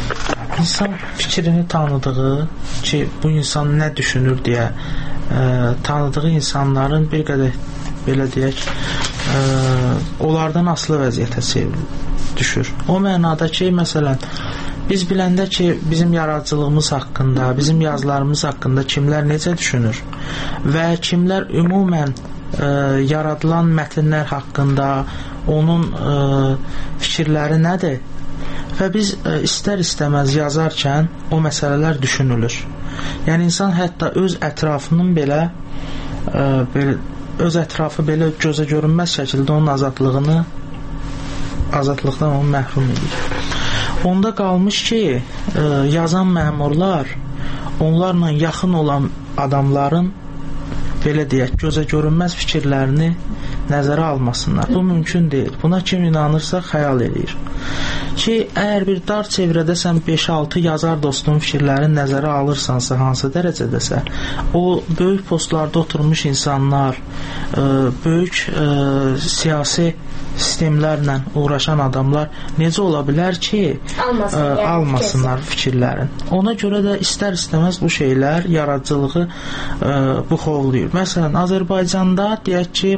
insan fikrini tanıdığı, ki, bu insan nə düşünür deyə ə, tanıdığı insanların bir qədər, belə deyək, ə, onlardan asılı vəziyyətə düşür. O mənada ki, məsələn, biz biləndə ki, bizim yaradıcılığımız haqqında, bizim yazılarımız haqqında kimlər necə düşünür və kimlər ümumən ə, yaradılan mətnlər haqqında onun ə, fikirləri nədir və biz ə, istər-istəməz yazarkən o məsələlər düşünülür. Yəni insan hətta öz ətrafının belə, ə, belə öz ətrafı belə gözə görünməz şəkildə onun azadlığını azadlıqdan onu məhrum edir. Onda qalmış ki, ə, yazan məmurlar onlarla yaxın olan adamların belə deyək, gözə görünməz fikirlərini nəzərə almasınlar. Bu mümkün deyil. Buna kim inanırsa xəyal edir. Ki, əgər bir dar çevrədəsən beş altı yazar dostun fikirlərini nəzərə alırsansa, hansı dərəcədəsə, o böyük postlarda oturmuş insanlar, ə, böyük ə, siyasi sistemlərlə uğraşan adamlar necə ola bilər ki, Almasın, ə, yəni, almasınlar fikirlərin. Ona görə də istər-istəməz bu şeylər yaradıcılığı ə, buxovlayır. Məsələn, Azərbaycanda deyək ki,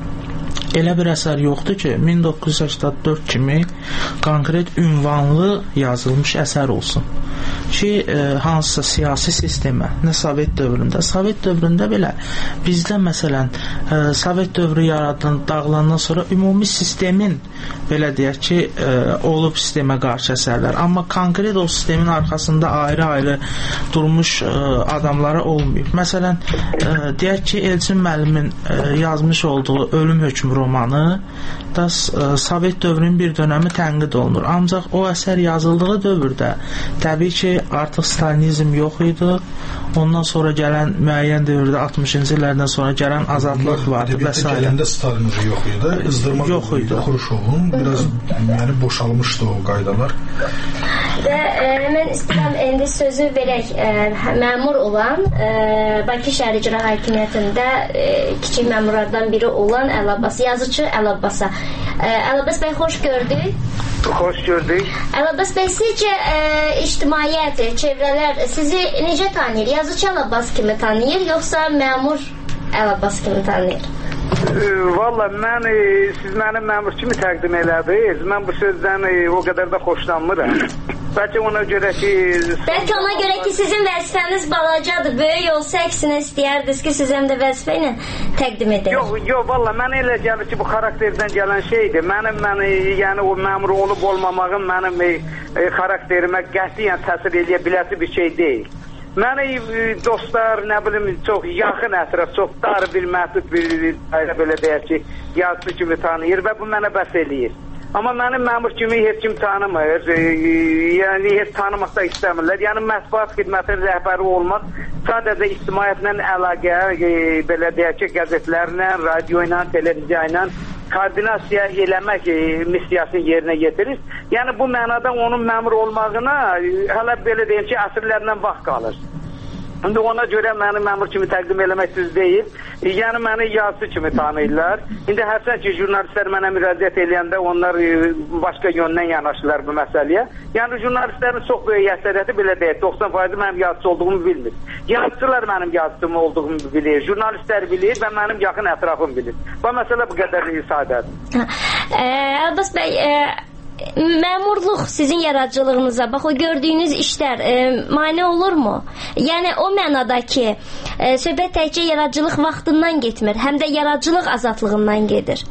elə bir əsər yoxdur ki, min doqquz yüz səksən dörd kimi konkret ünvanlı yazılmış əsər olsun. Ki, e, hansısa siyasi sistemə, nə Sovet dövründə. Sovet dövründə belə bizdə məsələn, e, Sovet dövrü yaradan, dağılandan sonra ümumi sistemin, belə deyək ki, e, olub sistemə qarşı əsərlər. Amma konkret o sistemin arxasında ayrı-ayrı durmuş e, adamlara olmayıb. Məsələn, e, deyək ki, Elçin müəllimin e, yazmış olduğu Ölüm hökmü romanı da e, Sovet dövrünün bir dönəmi tənqid olunur. Ancaq o əsər yazıldığı dövrdə təbii ki, artıq stalinizm yox idi. Ondan sonra gələn müəyyən dövrdə altmışıncı illərdən sonra gələn azadlıq vardı və s. Gələndə stalinizm yox idi. Izdırma yox idi. Xruşovun biraz yəni boşalmışdı o qaydalar. Və e, mən istəyirəm indi sözü verək e, məmur olan e, Bakı şəhər icra hakimiyyətində e, kiçik məmurlardan biri olan Əlabbas, yazıcı Əlabbasa. E, Əlabbas bəy, xoş gördük. Xoş gördük. Əlabbas bəy, sizcə e, ictimaiyyət, çevrələr sizi necə tanıyır? Yazıcı Əlabbas kimi tanıyır, yoxsa məmur Əlabbas kimi tanıyır? E, Valla mən e, siz mənim məmur kimi təqdim elədiniz. Mən bu sözdən e, o qədər də xoşlanmıram. Bəlkə ona görə ki... Bəlkə ona görə ki, sizin vəzifəniz balacadır. Böyük olsa əksinə istəyərdiniz ki, siz həm də vəzifə ilə təqdim edək. Yox, yox, valla mənə elə gəlir ki, bu xarakterdən gələn şeydir. Mənim, mən, yəni o məmur olub olmamağım mənim e, e, xarakterimə qətiyyən təsir edə biləsi bir şey deyil. Məni e, dostlar, nə bilim, çox yaxın ətraf, çox dar bir məhdud bir, elə belə deyək ki, yazıcı kimi tanıyır və bu mənə bəs eləyir. Amma mənim məmur kimi heç kim tanımır, e, yəni heç tanımaq da istəmirlər. Yəni mətbuat xidmətinin rəhbəri olmaq sadəcə ictimaiyyətlə əlaqə, e, belə deyək ki, qəzetlərlə, radio ilə, televiziya ilə koordinasiya eləmək e, missiyasını yerinə yetirir. Yəni bu mənada onun məmur olmağına e, hələ belə deyim ki, əsrlərlə vaxt qalır. İndi ona görə məni məmur kimi təqdim eləmək düz deyil. Yəni məni yazıcı kimi tanıyırlar. İndi hərçənd ki, jurnalistlər mənə müraciət eləyəndə onlar başqa yöndən yanaşırlar bu məsələyə. Yəni jurnalistlərin çox böyük əksəriyyəti belə deyil, doxsan faizi mənim yazıcı olduğumu bilmir. Yazıcılar mənim yazıcım olduğumu bilir, jurnalistlər bilir və mənim yaxın ətrafım bilir. Bu məsələ bu qədər sadədir. Əlabbas bəy, e məmurluq sizin yaradıcılığınıza, bax o gördüyünüz işlər e, mane olurmu? Yəni o mənada ki, e, söhbət təkcə yaradıcılıq vaxtından getmir, həm də yaradıcılıq azadlığından gedir.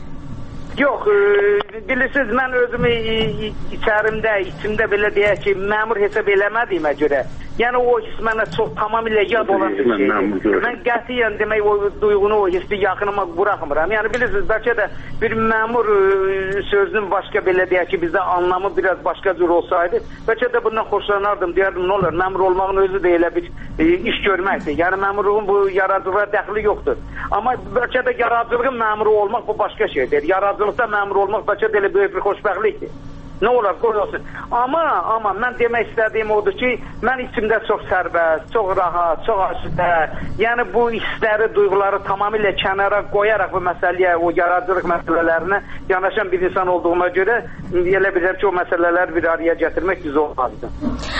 Yox, e, bilirsiniz, mən özümü içərimdə, içimdə belə deyək ki, məmur hesab eləmədiyimə görə, Yəni o his mənə çox tamamilə yad olan bir şeydir. Mən qətiyyən demək o duyğunu, o hissi yaxınıma buraxmıram. Yəni bilirsiniz, bəlkə də bir məmur sözünün başqa belə deyək ki, bizdə anlamı biraz başqa cür olsaydı, bəlkə də bundan xoşlanardım, deyərdim, nə olur, məmur olmağın özü də elə bir e, iş görməkdir. Yəni məmurluğun bu yaradıcılığa dəxli yoxdur. Amma bəlkə də yaradıcılığın məmuru olmaq bu başqa şeydir. Yaradıcılıqda məmur olmaq bəlkə də elə böyük bir xoşbəxtlikdir. Nə olar, qoy olsun. Amma, amma mən demək istədiyim odur ki, mən içimdə çox sərbəst, çox rahat, çox aşıqdə, yəni bu hissləri, duyğuları tamamilə kənara qoyaraq bu məsələyə, o yaradıcılıq məsələlərinə yanaşan bir insan olduğuma görə elə bilirəm ki, o məsələləri bir araya gətirmək düz olmazdı.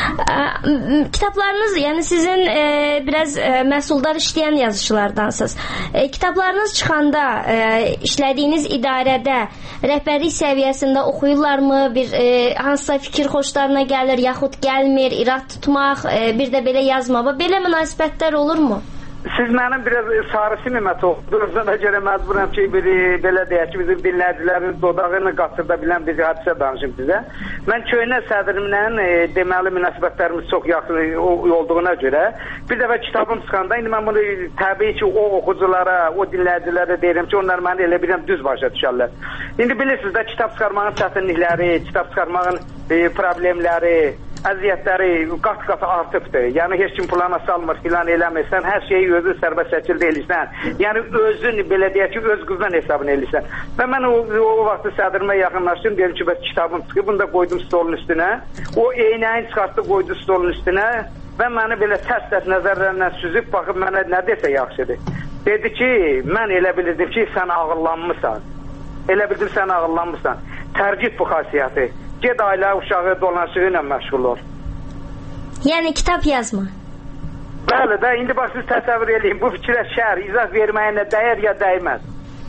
Kitablarınız, yəni sizin e, biraz e, məhsuldar işləyən yazıçılardansınız. E, kitablarınız çıxanda e, işlədiyiniz idarədə rəhbərlik səviyyəsində oxuyurlarmı? Bir e, hansısa fikir xoşlarına gəlir, yaxud gəlmir, irad tutmaq, e, bir də belə yazmaq. Belə münasibətlər olurmu? Siz mənim biraz sarısı mimət oxudunuz. Ona görə məcburam ki, bir, belə deyək ki, bizim dinləyicilərin dodağını qatırda bilən bir hadisə danışım sizə. Mən köhnə sədrimlə e, deməli münasibətlərimiz çox yaxın olduğuna görə bir dəfə kitabım çıxanda, indi mən bunu təbii ki, o oxuculara, o dinləyicilərə deyirəm ki, onlar məni elə biləm düz başa düşərlər. İndi bilirsiniz də kitab çıxarmağın çətinlikləri, kitab çıxarmağın e, problemləri, əziyyətləri qat-qat artıbdır. Yəni heç kim plana salmır, filan eləmirsən, hər şeyi özün sərbəst şəkildə eləyirsən. Yəni özün belə deyək ki, öz qüvvən hesabını eləyirsən. Və mən o, o vaxtı sədrimə yaxınlaşdım, deyim ki, bəs kitabım çıxıb, bunu da qoydum stolun üstünə. O eynəyin çıxartdı, qoydu stolun üstünə və məni belə tərs-tərs nəzərlərlə süzüb baxıb mənə nə desə yaxşıdır. Dedi ki, mən elə bilirdim ki, sən ağıllanmısan. Elə bildim sən ağıllanmısan. Tərcih bu xasiyyəti. Ged ailə uşağı dolanışı ilə məşğul ol. Yəni kitab yazma. Bəli də, indi bax siz təsəvvür edin, bu fikrə şər, izah verməyə nə dəyər ya dəyməz.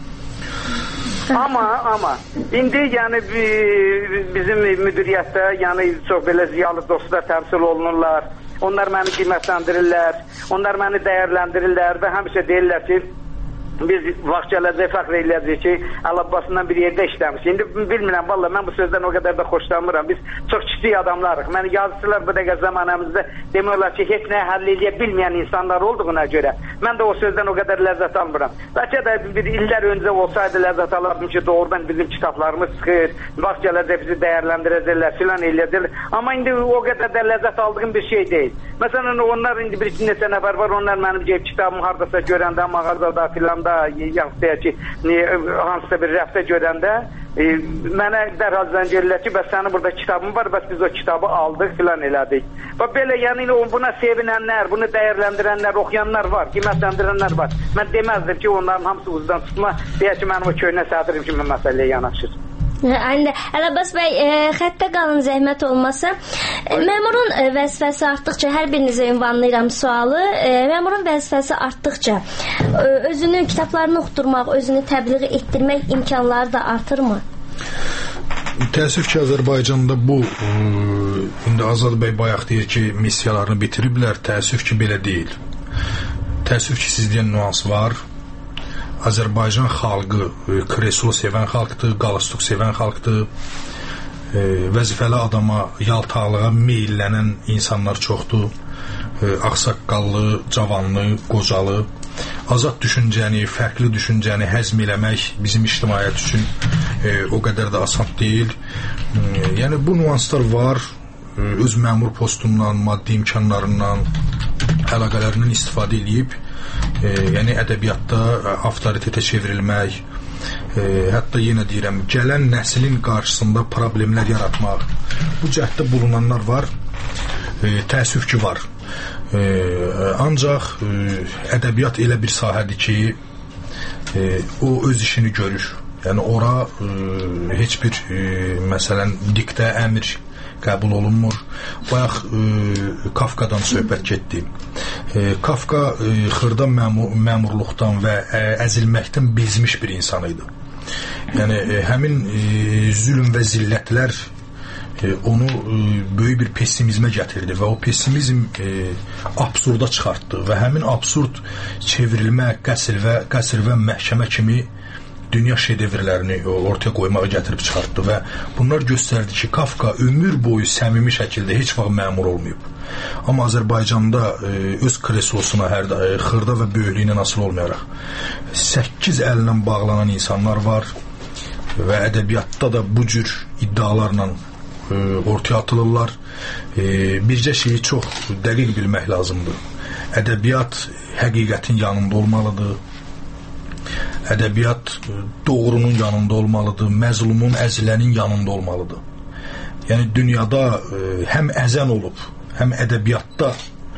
Amma, amma, indi yəni bizim müdiriyyətdə, yəni çox belə ziyalı dostlar təmsil olunurlar, onlar məni qiymətləndirirlər, onlar məni dəyərləndirirlər və həmişə deyirlər ki, biz vaxt gələcək fəxr eləyəcək ki, Əl-Abbasından bir yerdə işləmiş. İndi bilmirəm, valla mən bu sözdən o qədər də xoşlanmıram. Biz çox kiçik adamlarıq. Mən yazıçılar bu dəqiqə zamanımızda demirlər ki, heç nə həll eləyə bilməyən insanlar olduğuna görə mən də o sözdən o qədər ləzzət almıram. Bəlkə də bir illər öncə olsaydı ləzzət alardım ki, doğrudan bizim kitablarımız çıxır, vaxt gələcək bizi dəyərləndirəcəklər, filan eləyəcəklər. Amma indi o qədər də ləzzət aldığım bir şey deyil. Məsələn, onlar indi bir neçə nəfər var, onlar mənim ceyb kitabımı hardasa görəndə, mağazada filan yaxud deyək ki, hansısa bir rəfdə görəndə e, mənə dərhal zəng edirlər ki, bəs sənin burada kitabın var, bəs biz o kitabı aldıq, filan elədik. Və belə, yəni buna sevinənlər, bunu dəyərləndirənlər, oxuyanlar var, qiymətləndirənlər var. Mən deməzdim ki, onların hamısı uzdan tutma, deyək ki, mənim o köhnə sədrim kimi məsələyə yanaşır. Əndə, Əl-Abbas bəy, e, xəttə qalın, zəhmət olmasa. E, məmurun e, vəzifəsi artdıqca, hər birinizə ünvanlayıram sualı, e, məmurun vəzifəsi artdıqca e, özünü, kitablarını oxuturmaq, özünü təbliğ etdirmək imkanları da artırmı? Təəssüf ki, Azərbaycanda bu e, indi Azad bəy bayaq deyir ki, missiyalarını bitiriblər, təəssüf ki, belə deyil. Təəssüf ki, siz deyən nüans var. Azərbaycan xalqı kreslo sevən xalqdır, qalastuk sevən xalqdır. E, vəzifəli adama, yaltaqlığa meyillənən insanlar çoxdur. E, ağsaqqallı, cavanlı, qocalı. Azad düşüncəni, fərqli düşüncəni həzm eləmək bizim ictimaiyyət üçün e, o qədər də asan deyil. E, yəni bu nüanslar var. E, öz məmur postundan, maddi imkanlarından, əlaqələrindən istifadə edib, e, yəni ədəbiyyatda e, avtoritetə çevrilmək, e, hətta yenə deyirəm, gələn nəslin qarşısında problemlər yaratmaq, bu cəhddə bulunanlar var, e, təəssüf ki var. E, ancaq e, ədəbiyyat elə bir sahədir ki, e, o öz işini görür. Yəni ora e, heç bir e, məsələn diktə, əmr qəbul olunmur. Bayaq e, Kafkadan söhbət getdi. E, Kafka e, xırda məmur, məmurluqdan və ə, əzilməkdən bezmiş bir insan idi. Yəni e, həmin e, zülm və zillətlər e, onu e, böyük bir pessimizmə gətirdi və o pessimizm e, absurda çıxartdı və həmin absurd çevrilmə, qəsr və qəsr və məhkəmə kimi dünya şedevrlərini ortaya qoymağa gətirib çıxartdı və bunlar göstərdi ki, Kafka ömür boyu səmimi şəkildə heç vaxt məmur olmayıb. Amma Azərbaycanda e, öz kreslosuna hər e, xırda və böyüklüyünə asılı olmayaraq səkkiz əllə bağlanan insanlar var və ədəbiyyatda da bu cür iddialarla e, ortaya atılırlar. E, bircə şeyi çox dəqiq bilmək lazımdır. Ədəbiyyat həqiqətin yanında olmalıdır. Ədəbiyyat doğrunun yanında olmalıdır, məzlumun, əzilənin yanında olmalıdır. Yəni dünyada e, həm əzən olub, həm ədəbiyyatda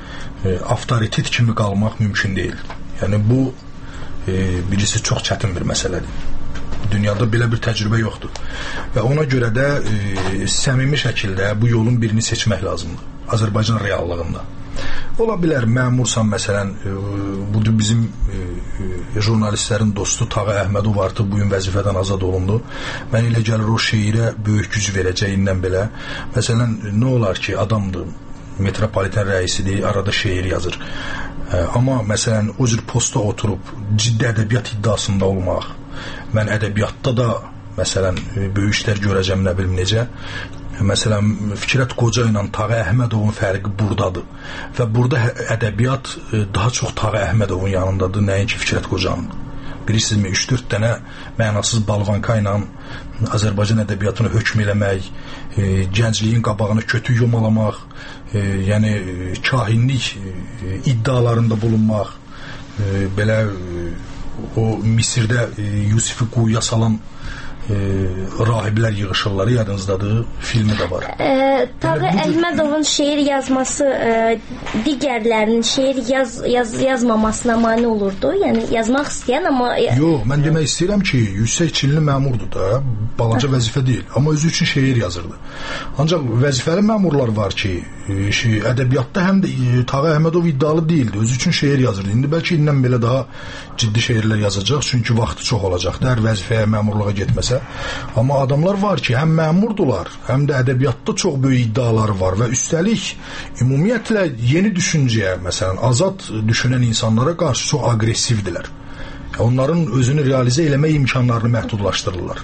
e, avtoritet kimi qalmaq mümkün deyil. Yəni bu e, birisi çox çətin bir məsələdir. Dünyada belə bir təcrübə yoxdur. Və ona görə də e, səmimi şəkildə bu yolun birini seçmək lazımdır. Azərbaycan reallığında. Ola bilər məmursan, məsələn, e, budur bizim e, e, jurnalistlərin dostu Tağı Əhmədov artıq bugün vəzifədən azad olundu. Mən elə gəlir o şeirə böyük güc verəcəyindən belə. Məsələn, nə olar ki, adamdır, metropoliten rəisidir, arada şeir yazır. E, amma məsələn, o cür posta oturub ciddi ədəbiyyat iddiasında olmaq, mən ədəbiyyatda da məsələn böyük işlər görəcəm, nə bilim necə. Məsələn, Fikrət Qoca ilə Tağı Əhmədovun fərqi buradadır. Və burada ədəbiyyat daha çox Tağı Əhmədovun yanındadır, nəinki Fikrət Qocanın. Bilirsinizmi, üç dörd dənə mənasız balvanka ilə Azərbaycan ədəbiyyatını hökm eləmək, e, gəncliyin qabağını kötü yumalamaq, e, yəni kahinlik e, iddialarında bulunmaq, e, belə e, o Misirdə e, Yusifi quyuya salan e, rahiblər yığışırlar, yadınızdadır, filmi də var. E, Tağı Əhmədovun şeir yazması e, digərlərinin şeir yaz, yaz, yazmamasına mane olurdu. Yəni yazmaq istəyən amma... Yox, mən demək istəyirəm ki, yüksək çinli məmurdur da, balaca vəzifə deyil, amma özü üçün şeir yazırdı. Ancaq vəzifəli məmurlar var ki, e, şey, ədəbiyyatda həm də e, Tağı Əhmədov iddialı deyildi, özü üçün şeir yazırdı. İndi bəlkə indən belə daha ciddi şeirlər yazacaq, çünki vaxtı çox olacaq, hər vəzifəyə, məmurluğa getməsə. Amma adamlar var ki, həm məmurdular, həm də ədəbiyyatda çox böyük iddiaları var və üstəlik ümumiyyətlə yeni düşüncəyə, məsələn, azad düşünən insanlara qarşı çox aqressivdilər. Onların özünü realizə eləmək imkanlarını məhdudlaşdırırlar.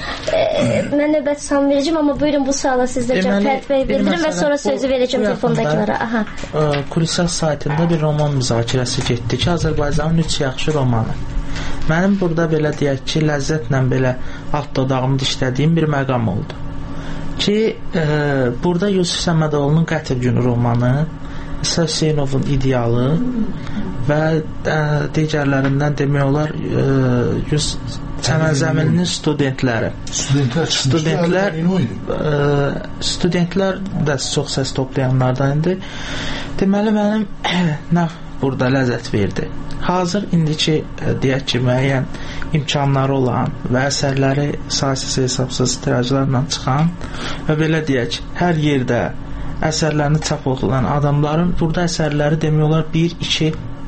E, mən növbət sual verəcəm, amma buyurun bu suala sizdə cavab verdirin və sonra sözü verəcəm telefondakılara. Aha. Kulisar saytında bir roman müzakirəsi getdi ki, Azərbaycanın üç yaxşı romanı. Mənim burada belə deyək ki, ləzzətlə belə alt dodağımı dişlədiyim bir məqam oldu. Ki, e, burada Yusif Səmədoğlu'nun Qətr Günü romanı, İsa Hüseynovun İdealı və e, digərlərindən demək olar e, Yusuf Səməzəmilinin studentləri. Studentlər, studentlər, e, studentlər də çox səs toplayanlardan idi. Deməli, mənim nə burada ləzzət verdi. Hazır indiki deyək ki, müəyyən imkanları olan və əsərləri saysız hesabsız tirajlarla çıxan və belə deyək, hər yerdə əsərlərini çap olunan adamların burada əsərləri demək olar bir iki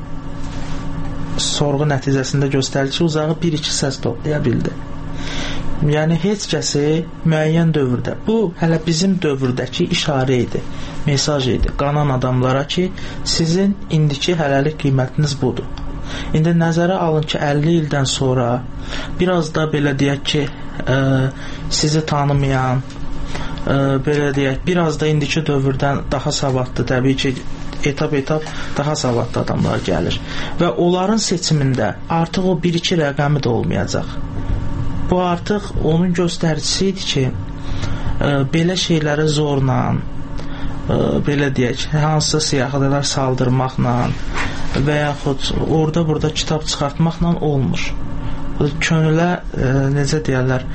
sorğu nəticəsində göstərir ki, uzağı bir iki səs toplaya bildi. Yəni heç kəsi müəyyən dövrdə, bu hələ bizim dövrdəki işarə idi, mesaj idi qanan adamlara ki, sizin indiki hələlik qiymətiniz budur. İndi nəzərə alın ki, əlli ildən sonra biraz da belə deyək ki, ə, sizi tanımayan, ə, belə deyək, biraz da indiki dövrdən daha savadlı, təbii ki, etap-etap daha savadlı adamlar gəlir və onların seçimində artıq o bir iki rəqəmi də olmayacaq. Bu artıq onun göstəricisi idi ki, ə, belə şeyləri zorla, ə, belə deyək, hansısa siyahılar saldırmaqla və yaxud orada-burada kitab çıxartmaqla olmur. Könülə e, necə deyərlər,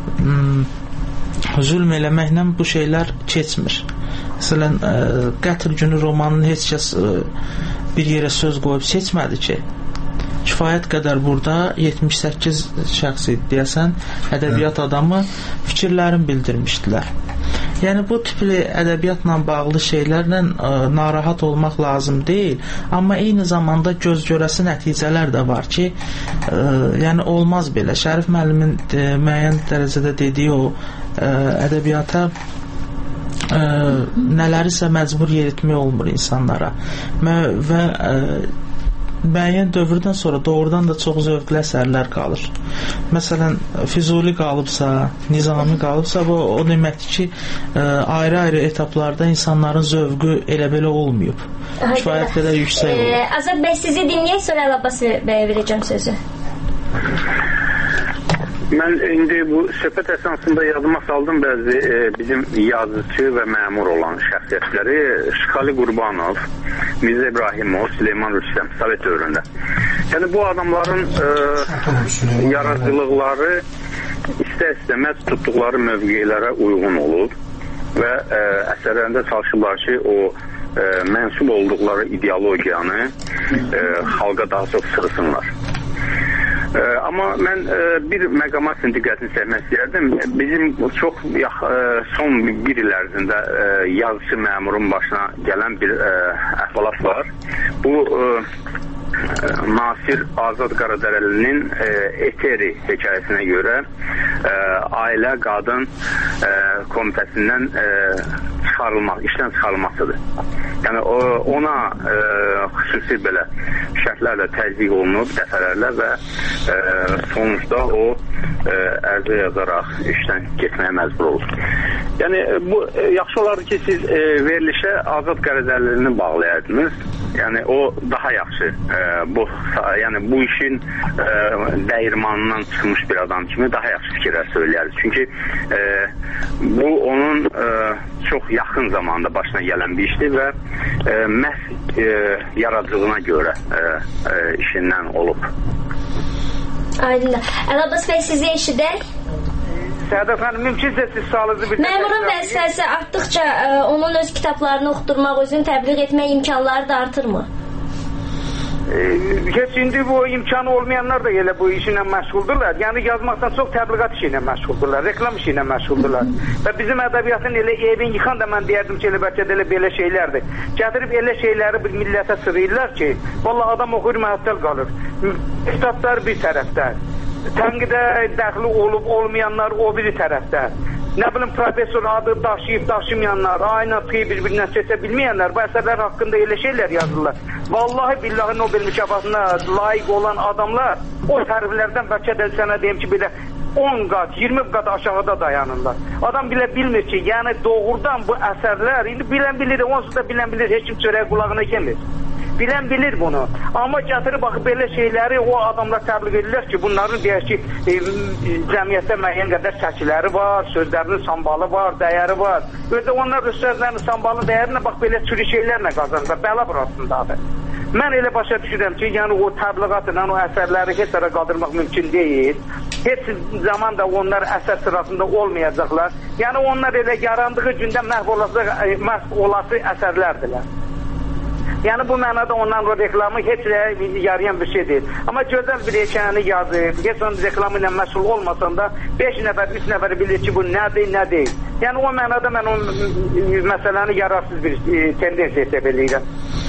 zülm eləməklə bu şeylər keçmir. Məsələn, e, Qətr Günü romanını heç kəs e, bir yerə söz qoyub seçmədi ki, kifayət qədər burada yetmiş səkkiz şəxs idi, deyəsən, ədəbiyyat adamı fikirlərini bildirmişdilər. Yəni bu tipli ədəbiyyatla bağlı şeylərlə ə, narahat olmaq lazım deyil, amma eyni zamanda göz görəsi nəticələr də var ki, ə, yəni olmaz belə. Şərif müəllimin ə, müəyyən dərəcədə dediyi o ə, ədəbiyyata ə, nələrisə məcbur yeritmək olmur insanlara və ə, müəyyən dövrdən sonra doğrudan da çox zövqlü əsərlər qalır. Məsələn, Füzuli qalıbsa, Nizami qalıbsa, bu o deməkdir ki, ayrı-ayrı etaplarda insanların zövqü elə belə olmayıb. Kifayət qədər yüksək olur. E, Azad bəy, sizi dinləyək, sonra Əlabbas bəyə verəcəm sözü. Mən indi bu söhbət əsasında yadıma saldım bəzi e, bizim yazıcı və məmur olan şəxsiyyətləri. Şıxali Qurbanov, Mirzə İbrahimov, Süleyman Rüstəm, Sovet dövründə. Yəni bu adamların e, yaradıcılıqları istər-istəməz tutduqları mövqelərə uyğun olub və e, əsərlərində çalışıblar ki, o e, mənsub olduqları ideologiyanı e, xalqa daha çox sığısınlar. Ee, amma mən e, bir məqama sizin diqqətini çəkmək istəyərdim. Bizim çox yax, e, son bir il ərzində e, yazıcı məmurun başına gələn bir e, əhvalat var. Bu e, Nasir Azad Qaradərəlinin e, Eteri hekayəsinə görə e, ailə qadın e, komitəsindən e, çıxarılmaq, işdən çıxarılmasıdır. Yəni o, ona e, xüsusi belə şərtlərlə təzyiq olunub dəfələrlə və e, sonuçda o e, ərizə yazaraq işdən getməyə məcbur olur. Yəni bu e, yaxşı olardı ki, siz e, verilişə Azad Qaradərəlini bağlayardınız. Yəni o daha yaxşı. E, bu yəni bu işin e, dəyirmanından çıxmış bir adam kimi daha yaxşı fikirlər söyləyərdi. Çünki e, bu onun e, çox yaxın zamanda başına gələn bir işdir və e, məhz e, yaradıcılığına görə e, e, işindən olub. Aydın. Əlabbas bəy, sizi eşidək. Səadət xanım, mümkünsə siz sualınızı bir... Məmurun vəzifəsi artdıqca ə, onun öz kitablarını oxutdurmaq, özünü təbliğ etmək imkanları da artırmı? Heç indi bu imkanı olmayanlar da elə bu işinlə məşğuldurlar. Yəni yazmaqdan çox təbliğat işi ilə məşğuldurlar, reklam işi ilə məşğuldurlar. Və bizim ədəbiyyatın elə evin yıxan da mən deyərdim ki, elə bəlkə də elə belə şeylərdir. Gətirib elə şeyləri bir millətə sığırlar ki, vallahi adam oxuyur, məhəttəl qalır. Kitablar bir tərəfdə, tənqidə dəxli olub olmayanlar o biri tərəfdə. Nə bilim, profesor adı daşıyıb daşımayanlar, ayna tığı bir-birindən seçə bilməyənlər bu əsərlər haqqında elə şeylər yazırlar. Vallahi billahi Nobel mükafatına layiq olan adamlar o təriflərdən bəlkə də sənə deyim ki, belə on qat, iyirmi qat aşağıda dayanırlar. Adam bilə bilmir ki, yəni doğrudan bu əsərlər, indi bilən bilir, onsuz da bilən bilir, heç kim çörək qulağına gelmir. Bilən bilir bunu. Amma gətirib baxıb belə şeyləri o adamlar təbliğ edirlər ki, bunların deyək ki, e, cəmiyyətdə müəyyən qədər çəkiləri var, sözlərinin sambalı var, dəyəri var. Özdə onlar öz sözlərinin sambalı dəyərinə bax belə çürü şeylərlə qazanırlar. Bəla burasındadır. Mən elə başa düşürəm ki, yəni o təbliğatla o əsərləri heç ara qaldırmaq mümkün deyil. Heç zaman da onlar əsər sırasında olmayacaqlar. Yəni onlar elə yarandığı gündə məhv olası, məhv olası əsərlərdirlər. Yəni bu mənada ondan o reklamı heç də yarayan bir şey deyil. Amma gözəl bir hekayəni yazıb, heç onun reklamı ilə məşğul olmasan da beş nəfər, üç nəfər bilir ki, bu nədir, nə deyil. Yəni o mənada mən o məsələni yararsız bir tendensiya hesab edirəm.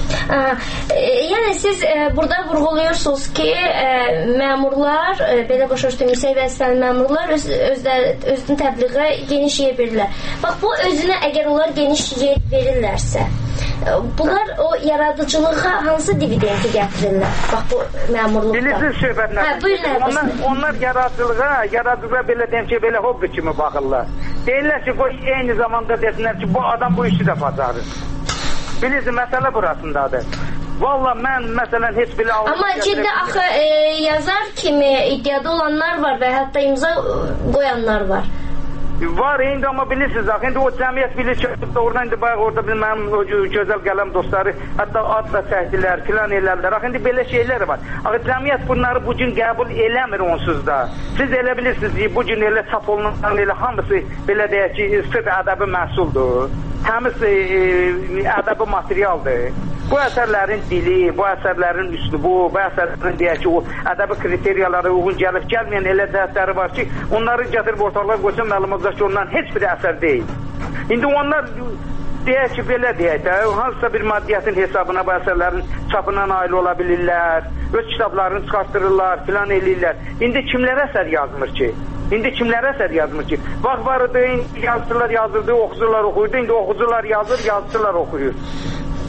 Yəni siz e, burada vurğuluyorsunuz ki, e, məmurlar, e, belə başa düşdüyüm yüksək vəzifəli məmurlar öz, özlər, özünü təbliğə geniş yer verirlər. Bax, bu özünə əgər onlar geniş yer verirlərsə, e, bunlar o yaradıcılığa hansı dividendi gətirirlər? Bax, bu məmurluqda. Bilirsiniz söhbətlər. Hə, buyurun. Onlar, onlar yaradıcılığa, yaradıcılığa belə deyim ki, belə hobbi kimi baxırlar. Deyirlər ki, qoy eyni zamanda desinlər ki, bu adam bu işi də bacarır. Bilirsiniz, məsələ burasındadır. Valla mən məsələn heç belə... Amma ciddi axı e, yazar kimi iddiada olanlar var və hətta imza qoyanlar var. Var, indi amma bilirsiniz, axı, indi o cəmiyyət bilir ki, oradan indi bayaq orada bir mənim o gözəl qələm dostları, hətta ad da çəkdilər, filan elərdilər. Axı, indi belə şeylər var. Axı, cəmiyyət bunları bugün qəbul eləmir onsuz da. Siz elə bilirsiniz, bugün elə çap olunan elə hamısı belə deyək ki, sırf ədəbi məhsuldur. Təmiz e, ədəbi materialdır. Bu əsərlərin dili, bu əsərlərin üslubu, bu əsərlərin deyək ki, o ədəbi kriteriyalara uyğun gəlib gəlməyən elə cəhətləri var ki, onları gətirib ortalığa qoysa məlumatlar ki, onların heç bir əsər deyil. İndi onlar deyək ki, belə deyək də, hansısa bir maddiyyətin hesabına bu əsərlərin çapına nail ola bilirlər, öz kitablarını çıxartdırırlar, filan eləyirlər. İndi kimlərə əsər yazmır ki? İndi kimlərə əsər yazmır ki? Vaxt var idi, yazıcılar yazırdı, oxucular oxuyurdu, indi oxucular yazır, yazıcılar oxuyur.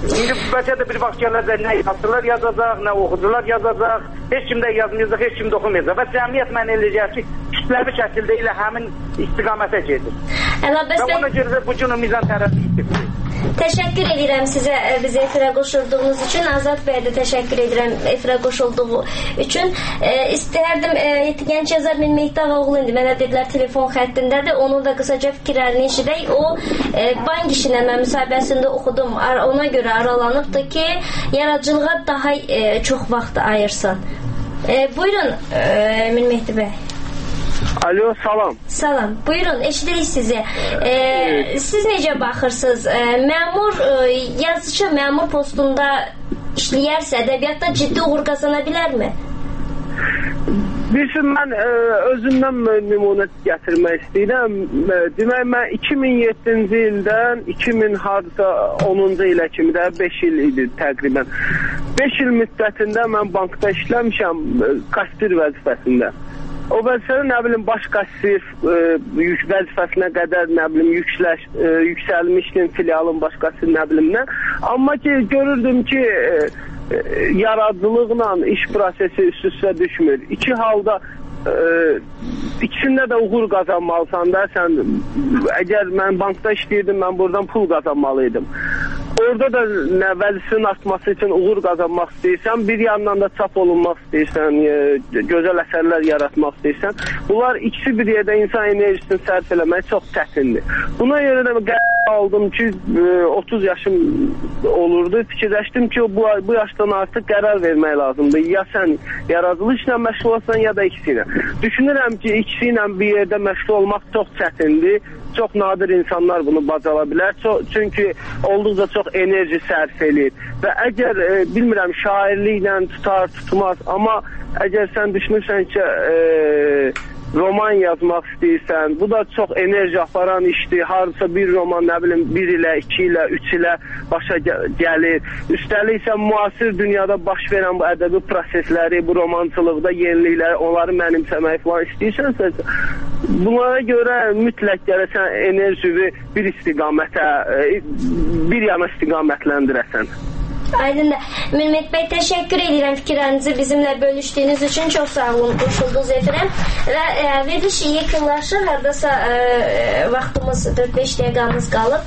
İndi bəlkə də bir vaxt gələcək, nə yazıçılar yazacaq, nə oxucular yazacaq, heç kim də yazmayacaq, heç kim də oxumayacaq və cəmiyyət mən eləyəcək ki, kütləvi şəkildə ilə həmin istiqamətə gedir. Və ona görə də bu günü mizan tərəfi istiqdir. Təşəkkür edirəm sizə bizə efirə qoşulduğunuz üçün. Azad bəyə də təşəkkür edirəm efirə qoşulduğu üçün. E, istərdim e, gənc yazar Min Mehdavoğlu indi mənə dedilər telefon xəttindədir. Onun da qısaca fikirlərini eşidək. O e, bank işinə mən müsahibəsində oxudum. Ona görə aralanıbdır ki, yaradıcılığa daha e, çox vaxt ayırsın. E, buyurun e, Min Mehdi bəy. Alo, salam. Salam. Buyurun, eşidirik sizi. Ee, siz necə baxırsınız? Ee, məmur, e, yazıcı məmur postunda işləyərsə, ədəbiyyatda ciddi uğur qazana bilərmi? Bilsin, mən e, özümdən nümunə gətirmək istəyirəm. E, demək, mən iki min yeddinci ildən iki min onuncu ilə kimi də beş il idi təqribən. beş il müddətində mən bankda işləmişəm, e, kassir vəzifəsində. O vəzifədə nə bilim baş kassir e, yük vəzifəsinə qədər nə bilim yüksəş e, yüksəlmişdim, filialın baş kassir nə bilim nə. Amma ki görürdüm ki e, e, yaradıcılıqla iş prosesi üst-üstə düşmür. İki halda e, ikisində də uğur qazanmalısan da sən. Əgər mən bankda işləyirdim, mən buradan pul qazanmalıydım. Orada da nə vəzifənin artması üçün uğur qazanmaq istəyirsən, bir yandan da çap olunmaq istəyirsən, e, gözəl əsərlər yaratmaq istəyirsən. Bunlar ikisi bir yerdə insan enerjisini sərf eləmək çox çətindir. Buna görə də qərar aldım ki, e, otuz yaşım olurdu. Fikirləşdim ki, bu, bu yaşdan artıq qərar vermək lazımdır. Ya sən yaradıcılıq işlə məşğul olsan, ya da ikisi ilə. Düşünürəm ki, ikisi ilə bir yerdə məşğul olmaq çox çətindir. Çox nadir insanlar bunu bacara bilər. Çox, çünki olduqca çox enerji sərf eləyir. Və əgər, e, bilmirəm, şairliklə tutar, tutmaz, amma əgər sən düşünürsən ki, e, roman yazmaq istəyirsən, bu da çox enerji aparan işdir. Harca bir roman, nə bilim, bir ilə, iki ilə, üç ilə başa gəlir. Üstəlik isə müasir dünyada baş verən bu ədəbi prosesləri, bu romancılıqda yenilikləri, onları mənimsəmək falan istəyirsənsə, bunlara görə mütləq gərəsən enerjini bir istiqamətə, bir yana istiqamətləndirəsən. Aydındır. Mehmet bəy, təşəkkür edirəm fikirlərinizi bizimlə bölüşdüyünüz üçün. Çox sağ olun, qoşuldunuz efirə. Və e, veriliş yekunlaşır. Hardasa e, vaxtımız dörd beş dəqiqəmiz qalıb.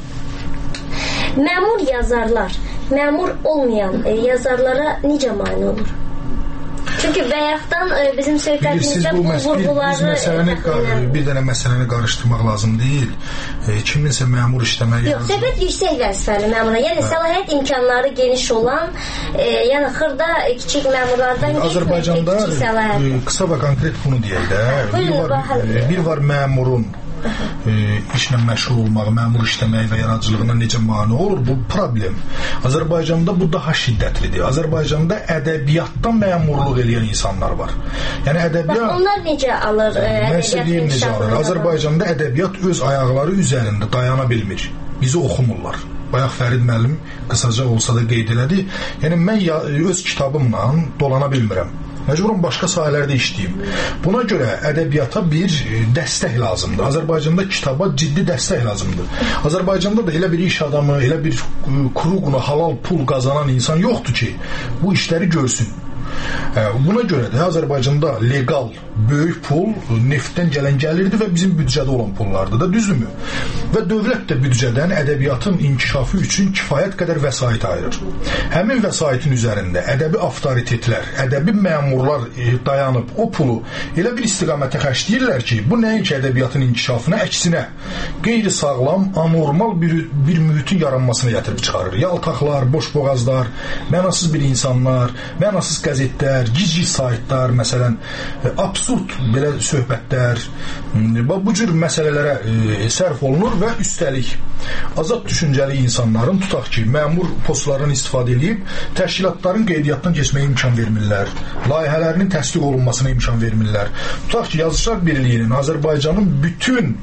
Məmur yazarlar, məmur olmayan e, yazarlara necə mane olur? Çünki bayaqdan e, bizim söhbətimizdə bu, bu vurguları... E, bir dənə məsələni qarışdırmaq lazım deyil. E, kiminsə məmur işləməyi... Yox, söhbət yüksək vəzifəli məmura. Yəni, ha. Səlahiyyət imkanları geniş olan, e, yəni xırda kiçik məmurlardan Azərbaycanda e, qısa və konkret bunu deyək də. Bir var, e, bir var məmurun E, işlə məşğul olmağı, məmur işləməyi və yaradıcılığına necə mane olur? Bu problem. Azərbaycanda bu daha şiddətlidir. Azərbaycanda ədəbiyyatdan məmurluq eləyən insanlar var. Yəni ədəbiyyat... Bax, onlar necə alır? E, Mən istədiyim necə alır? Azərbaycanda ədəbiyyat öz ayaqları üzərində dayana bilmir. Bizi oxumurlar. Bayaq Fərid müəllim qısaca olsa da qeyd elədi. Yəni mən ya, öz kitabımla dolana bilmirəm. Məcburum başqa sahələrdə işləyim. Buna görə ədəbiyyata bir dəstək lazımdır. Azərbaycanda kitaba ciddi dəstək lazımdır. Azərbaycanda da elə bir iş adamı, elə bir kuruquna halal pul qazanan insan yoxdur ki, bu işləri görsün. Buna görə də Azərbaycanda legal böyük pul neftdən gələn gəlirdi və bizim büdcədə olan pullardır da, düzdürmü? Və dövlət də büdcədən ədəbiyyatın inkişafı üçün kifayət qədər vəsait ayırır. Həmin vəsaitin üzərində ədəbi avtoritetlər, ədəbi məmurlar dayanıb o pulu elə bir istiqamətə xərcləyirlər ki, bu nəinki ədəbiyyatın inkişafına, əksinə qeyri-sağlam, anormal bir, bir mühitin yaranmasına gətirib çıxarır. Yaltaqlar, boşboğazlar, mənasız bir insanlar, mənasız qəzetlər, gic-gic saytlar, məsələn, absurd belə söhbətlər, bu cür məsələlərə e, sərf olunur və üstəlik azad düşüncəli insanların, tutaq ki, məmur postlarını istifadə edib təşkilatların qeydiyyatdan keçməyə imkan vermirlər, layihələrinin təsdiq olunmasına imkan vermirlər. Tutaq ki, Yazıçılar Birliyinin Azərbaycanın bütün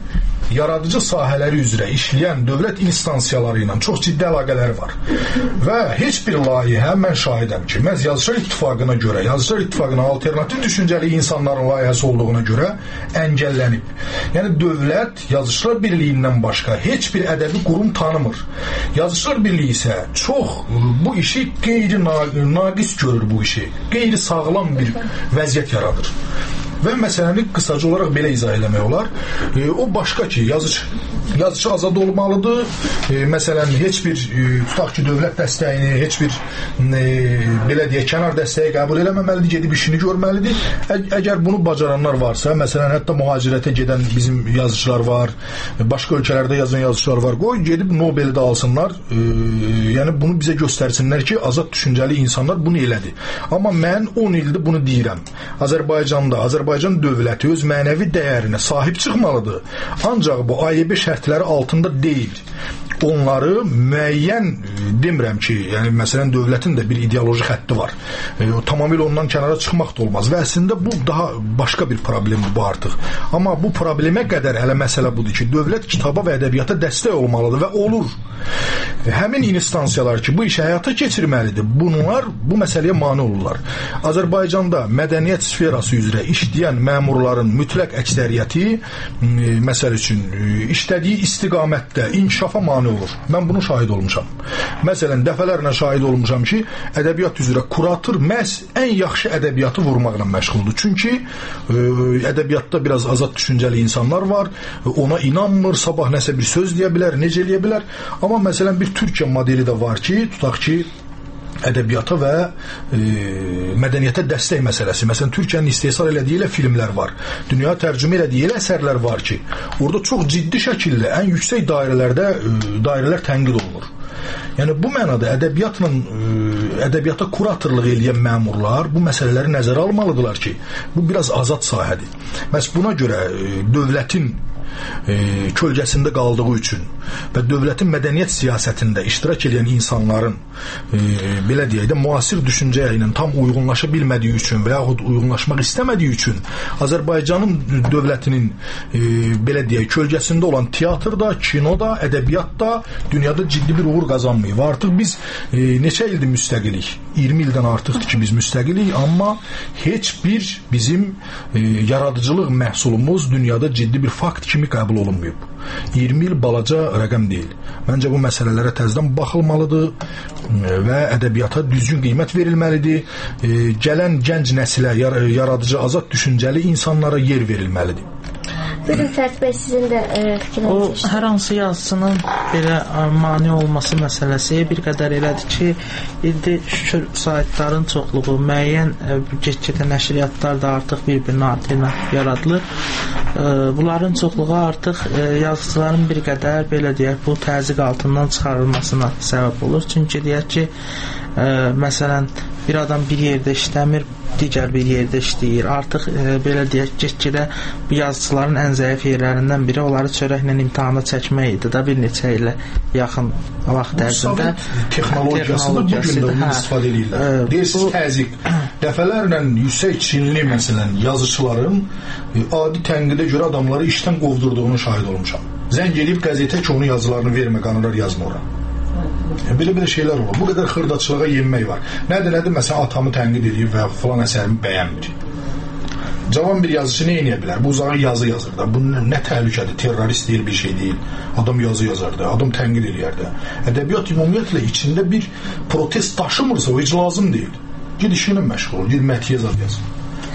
yaradıcı sahələri üzrə işləyən dövlət instansiyaları ilə çox ciddi əlaqələri var. Və heç bir layihə, mən şahidəm ki, məhz Yazıçılar İttifaqına görə, Yazıçılar İttifaqına alternativ düşüncəli insanların layihəsi olduğuna görə əngəllənib. Yəni dövlət Yazıçılar Birliyindən başqa heç bir ədəbi qurum tanımır. Yazıçılar Birliyi isə çox bu işi qeyri-naqis görür bu işi. Qeyri-sağlam bir vəziyyət yaradır. Və məsələni qısaca olaraq belə izah eləmək olar. E, o başqa ki, yazıcı, yazıcı azad olmalıdır. E, məsələn, heç bir e, tutaq ki, dövlət dəstəyini, heç bir e, belə deyək, kənar dəstəyi qəbul eləməməlidir, gedib işini görməlidir. Ə, əgər bunu bacaranlar varsa, məsələn, hətta mühacirətə gedən bizim yazıcılar var, başqa ölkələrdə yazan yazıcılar var, qoy gedib Nobeli də alsınlar. E, yəni bunu bizə göstərsinlər ki, azad düşüncəli insanlar bunu elədi. Amma mən on ildir bunu deyirəm. Azərbaycanda, Azərbaycanda Azərbaycan dövləti öz mənəvi dəyərinə sahib çıxmalıdır. Ancaq bu A Y B şərtləri altında deyil. Onları müəyyən, demirəm ki, yəni məsələn dövlətin də bir ideoloji xətti var. E, o tamamilə ondan kənara çıxmaq da olmaz. Və əslində bu daha başqa bir problemdir bu artıq. Amma bu problemə qədər hələ məsələ budur ki, dövlət kitaba və ədəbiyyata dəstək olmalıdır və olur. E, həmin instansiyalar ki, bu işi həyata keçirməlidir. Bunlar bu məsələyə mane olurlar. Azərbaycanda mədəniyyət sferası üzrə işləyən məmurların mütləq əksəriyyəti e, məsəl üçün e, işlədiyi istiqamətdə inkişafa mane olur. Mən bunun şahid olmuşam. Məsələn, dəfələrlə şahid olmuşam ki, ədəbiyyat üzrə kurator məhz ən yaxşı ədəbiyyatı vurmaqla məşğuldur. Çünki e, ədəbiyyatda biraz azad düşüncəli insanlar var, ona inanmır, sabah nəsə bir söz deyə bilər, necə eləyə bilər. Amma məsələn, bir Türkiyə modeli də var ki, tutaq ki, ədəbiyyata və e, mədəniyyətə dəstək məsələsi. Məsələn, Türkiyənin istehsal elədiyi ilə filmlər var. Dünya tərcümə elədiyi ilə əsərlər var ki, orada çox ciddi şəkildə ən yüksək dairələrdə e, dairələr tənqid olunur. Yəni bu mənada ədəbiyyatla ədəbiyyata kuratorluq edən məmurlar bu məsələləri nəzərə almalıdırlar ki, bu biraz azad sahədir. Məs buna görə dövlətin e, kölgəsində qaldığı üçün və dövlətin mədəniyyət siyasətində iştirak edən insanların e, belə deyək də müasir düşüncəyə ilə tam uyğunlaşa bilmədiyi üçün və yaxud uyğunlaşmaq istəmədiyi üçün Azərbaycanın dövlətinin e, belə deyək kölgəsində olan teatrda, kinoda, ədəbiyyatda dünyada ciddi bir uğur qazanmayıb. Artıq biz e, neçə ildir müstəqilik? iyirmi ildən artıqdır ki biz müstəqilik, amma heç bir bizim e, yaradıcılıq məhsulumuz dünyada ciddi bir fakt kimi qəbul olunmayıb. iyirmi il balaca rəqəm deyil. Məncə bu məsələlərə təzədən baxılmalıdır və ədəbiyyata düzgün qiymət verilməlidir. E, gələn gənc nəsilə, yar yaradıcı, azad düşüncəli insanlara yer verilməlidir. Bugün Fərid bəy sizin də e, fikriniz. O hər hansı yazıcının belə mane olması məsələsi bir qədər elədir ki, indi şükür saytların çoxluğu, müəyyən e, get-gedə nəşriyyatlar da artıq bir-birinə alternativ yaradılır. E, bunların çoxluğu artıq e, yazıcıların bir qədər belə deyək bu təzyiq altından çıxarılmasına səbəb olur. Çünki deyək ki, e, məsələn bir adam bir yerdə işləmir, digər bir yerdə işləyir. Artıq e, belə deyək, get-gedə bu yazıçıların ən zəif yerlərindən biri onları çörəklə imtahana çəkmək idi da bir neçə ilə yaxın vaxt ərzində. Texnologiyası da bu gün də onu istifadə edirlər. E, Deyirsiz təzyiq. Dəfələrlə yüksək çinli məsələn yazıçıların e, adi tənqidə görə adamları işdən qovdurduğunu şahid olmuşam. Zəng edib qəzetə ki, onun yazılarını vermə, qanunlar yazma ora. Belə-belə şeylər olur. Bu qədər xırdaçılığa yenmək var. Nədir, nədir? Məsələn, atamı tənqid edir və filan əsərimi bəyənmir. Cavan bir yazıcı nə edə bilər? Bu uzağa yazı yazır da. Bu nə təhlükədir? Terrorist deyil, bir şey deyil. Adam yazı yazar da, adam tənqid edir də. Ədəbiyyat ümumiyyətlə içində bir protest daşımırsa, o heç lazım deyil. Gid işinə məşğul ol, gid məthiyə zad yazın.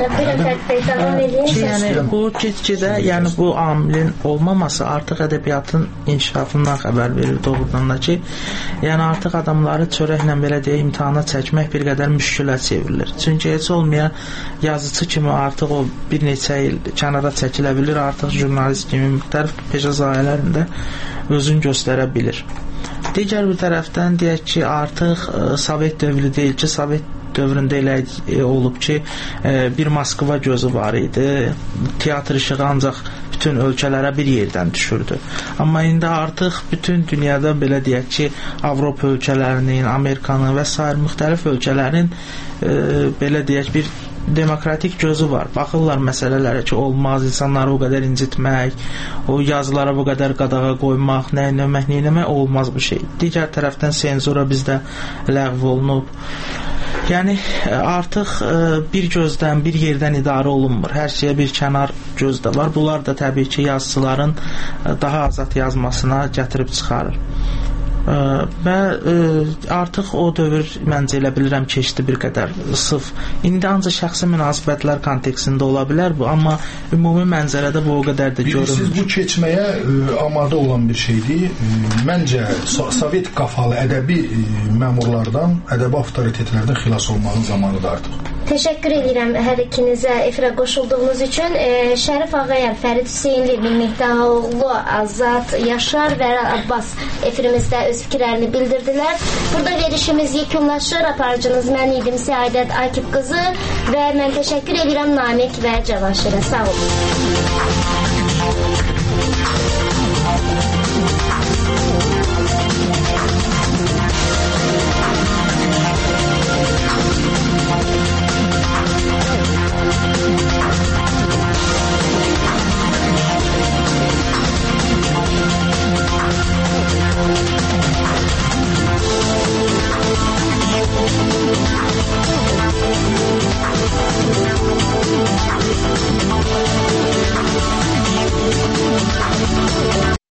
Yəni bu get-gedə, yəni bu amilin olmaması artıq ədəbiyyatın inkişafından xəbər verir doğrudan da ki, yəni artıq adamları çörəklə belə deyə imtahana çəkmək bir qədər müşkülə çevrilir. Çünki heç olmayan yazıcı kimi artıq o bir neçə il kənara çəkilə bilir, artıq jurnalist kimi müxtəlif peşə sahələrində özünü göstərə bilir. Digər bir tərəfdən deyək ki, artıq ə, Sovet dövrü deyil ki, Sovet dövründə elə e, olub ki, e, bir Moskva gözü var idi. Teatr işığı ancaq bütün ölkələrə bir yerdən düşürdü. Amma indi artıq bütün dünyada belə deyək ki, Avropa ölkələrinin, Amerikanın və sair müxtəlif ölkələrin e, belə deyək bir demokratik gözü var. Baxırlar məsələlərə ki, olmaz insanları o qədər incitmək, o yazılara bu qədər qadağa qoymaq, nə eləmək, nə eləmək olmaz bu şey. Digər tərəfdən senzura bizdə ləğv olunub. Yəni artıq bir gözdən, bir yerdən idarə olunmur. Hər şeyə bir kənar göz də var. Bunlar da təbii ki, yazıçıların daha azad yazmasına gətirib çıxarır. Və artıq o dövr məncə elə bilirəm keçdi bir qədər sıf. İndi ancaq şəxsi münasibətlər kontekstində ola bilər bu, amma ümumi mənzərədə bu o qədər də görünmür. Bilirsiniz, bu keçməyə amadə olan bir şeydir. Məncə Sovet qafalı ədəbi məmurlardan, ədəbi avtoritetlərdən xilas olmağın zamanıdır artıq. Təşəkkür edirəm hər ikinizə efirə qoşulduğunuz üçün. E, Şərif Ağayan, Fərid Hüseynli, Minnətdaroğlu, Azad Yaşar və Abbas efirimizdə öz fikirlərini bildirdilər. Burada verişimiz yekunlaşır. Aparıcınız mən idim Səadət Akif qızı və mən təşəkkür edirəm Namiq və Cavanşirə. Sağ olun.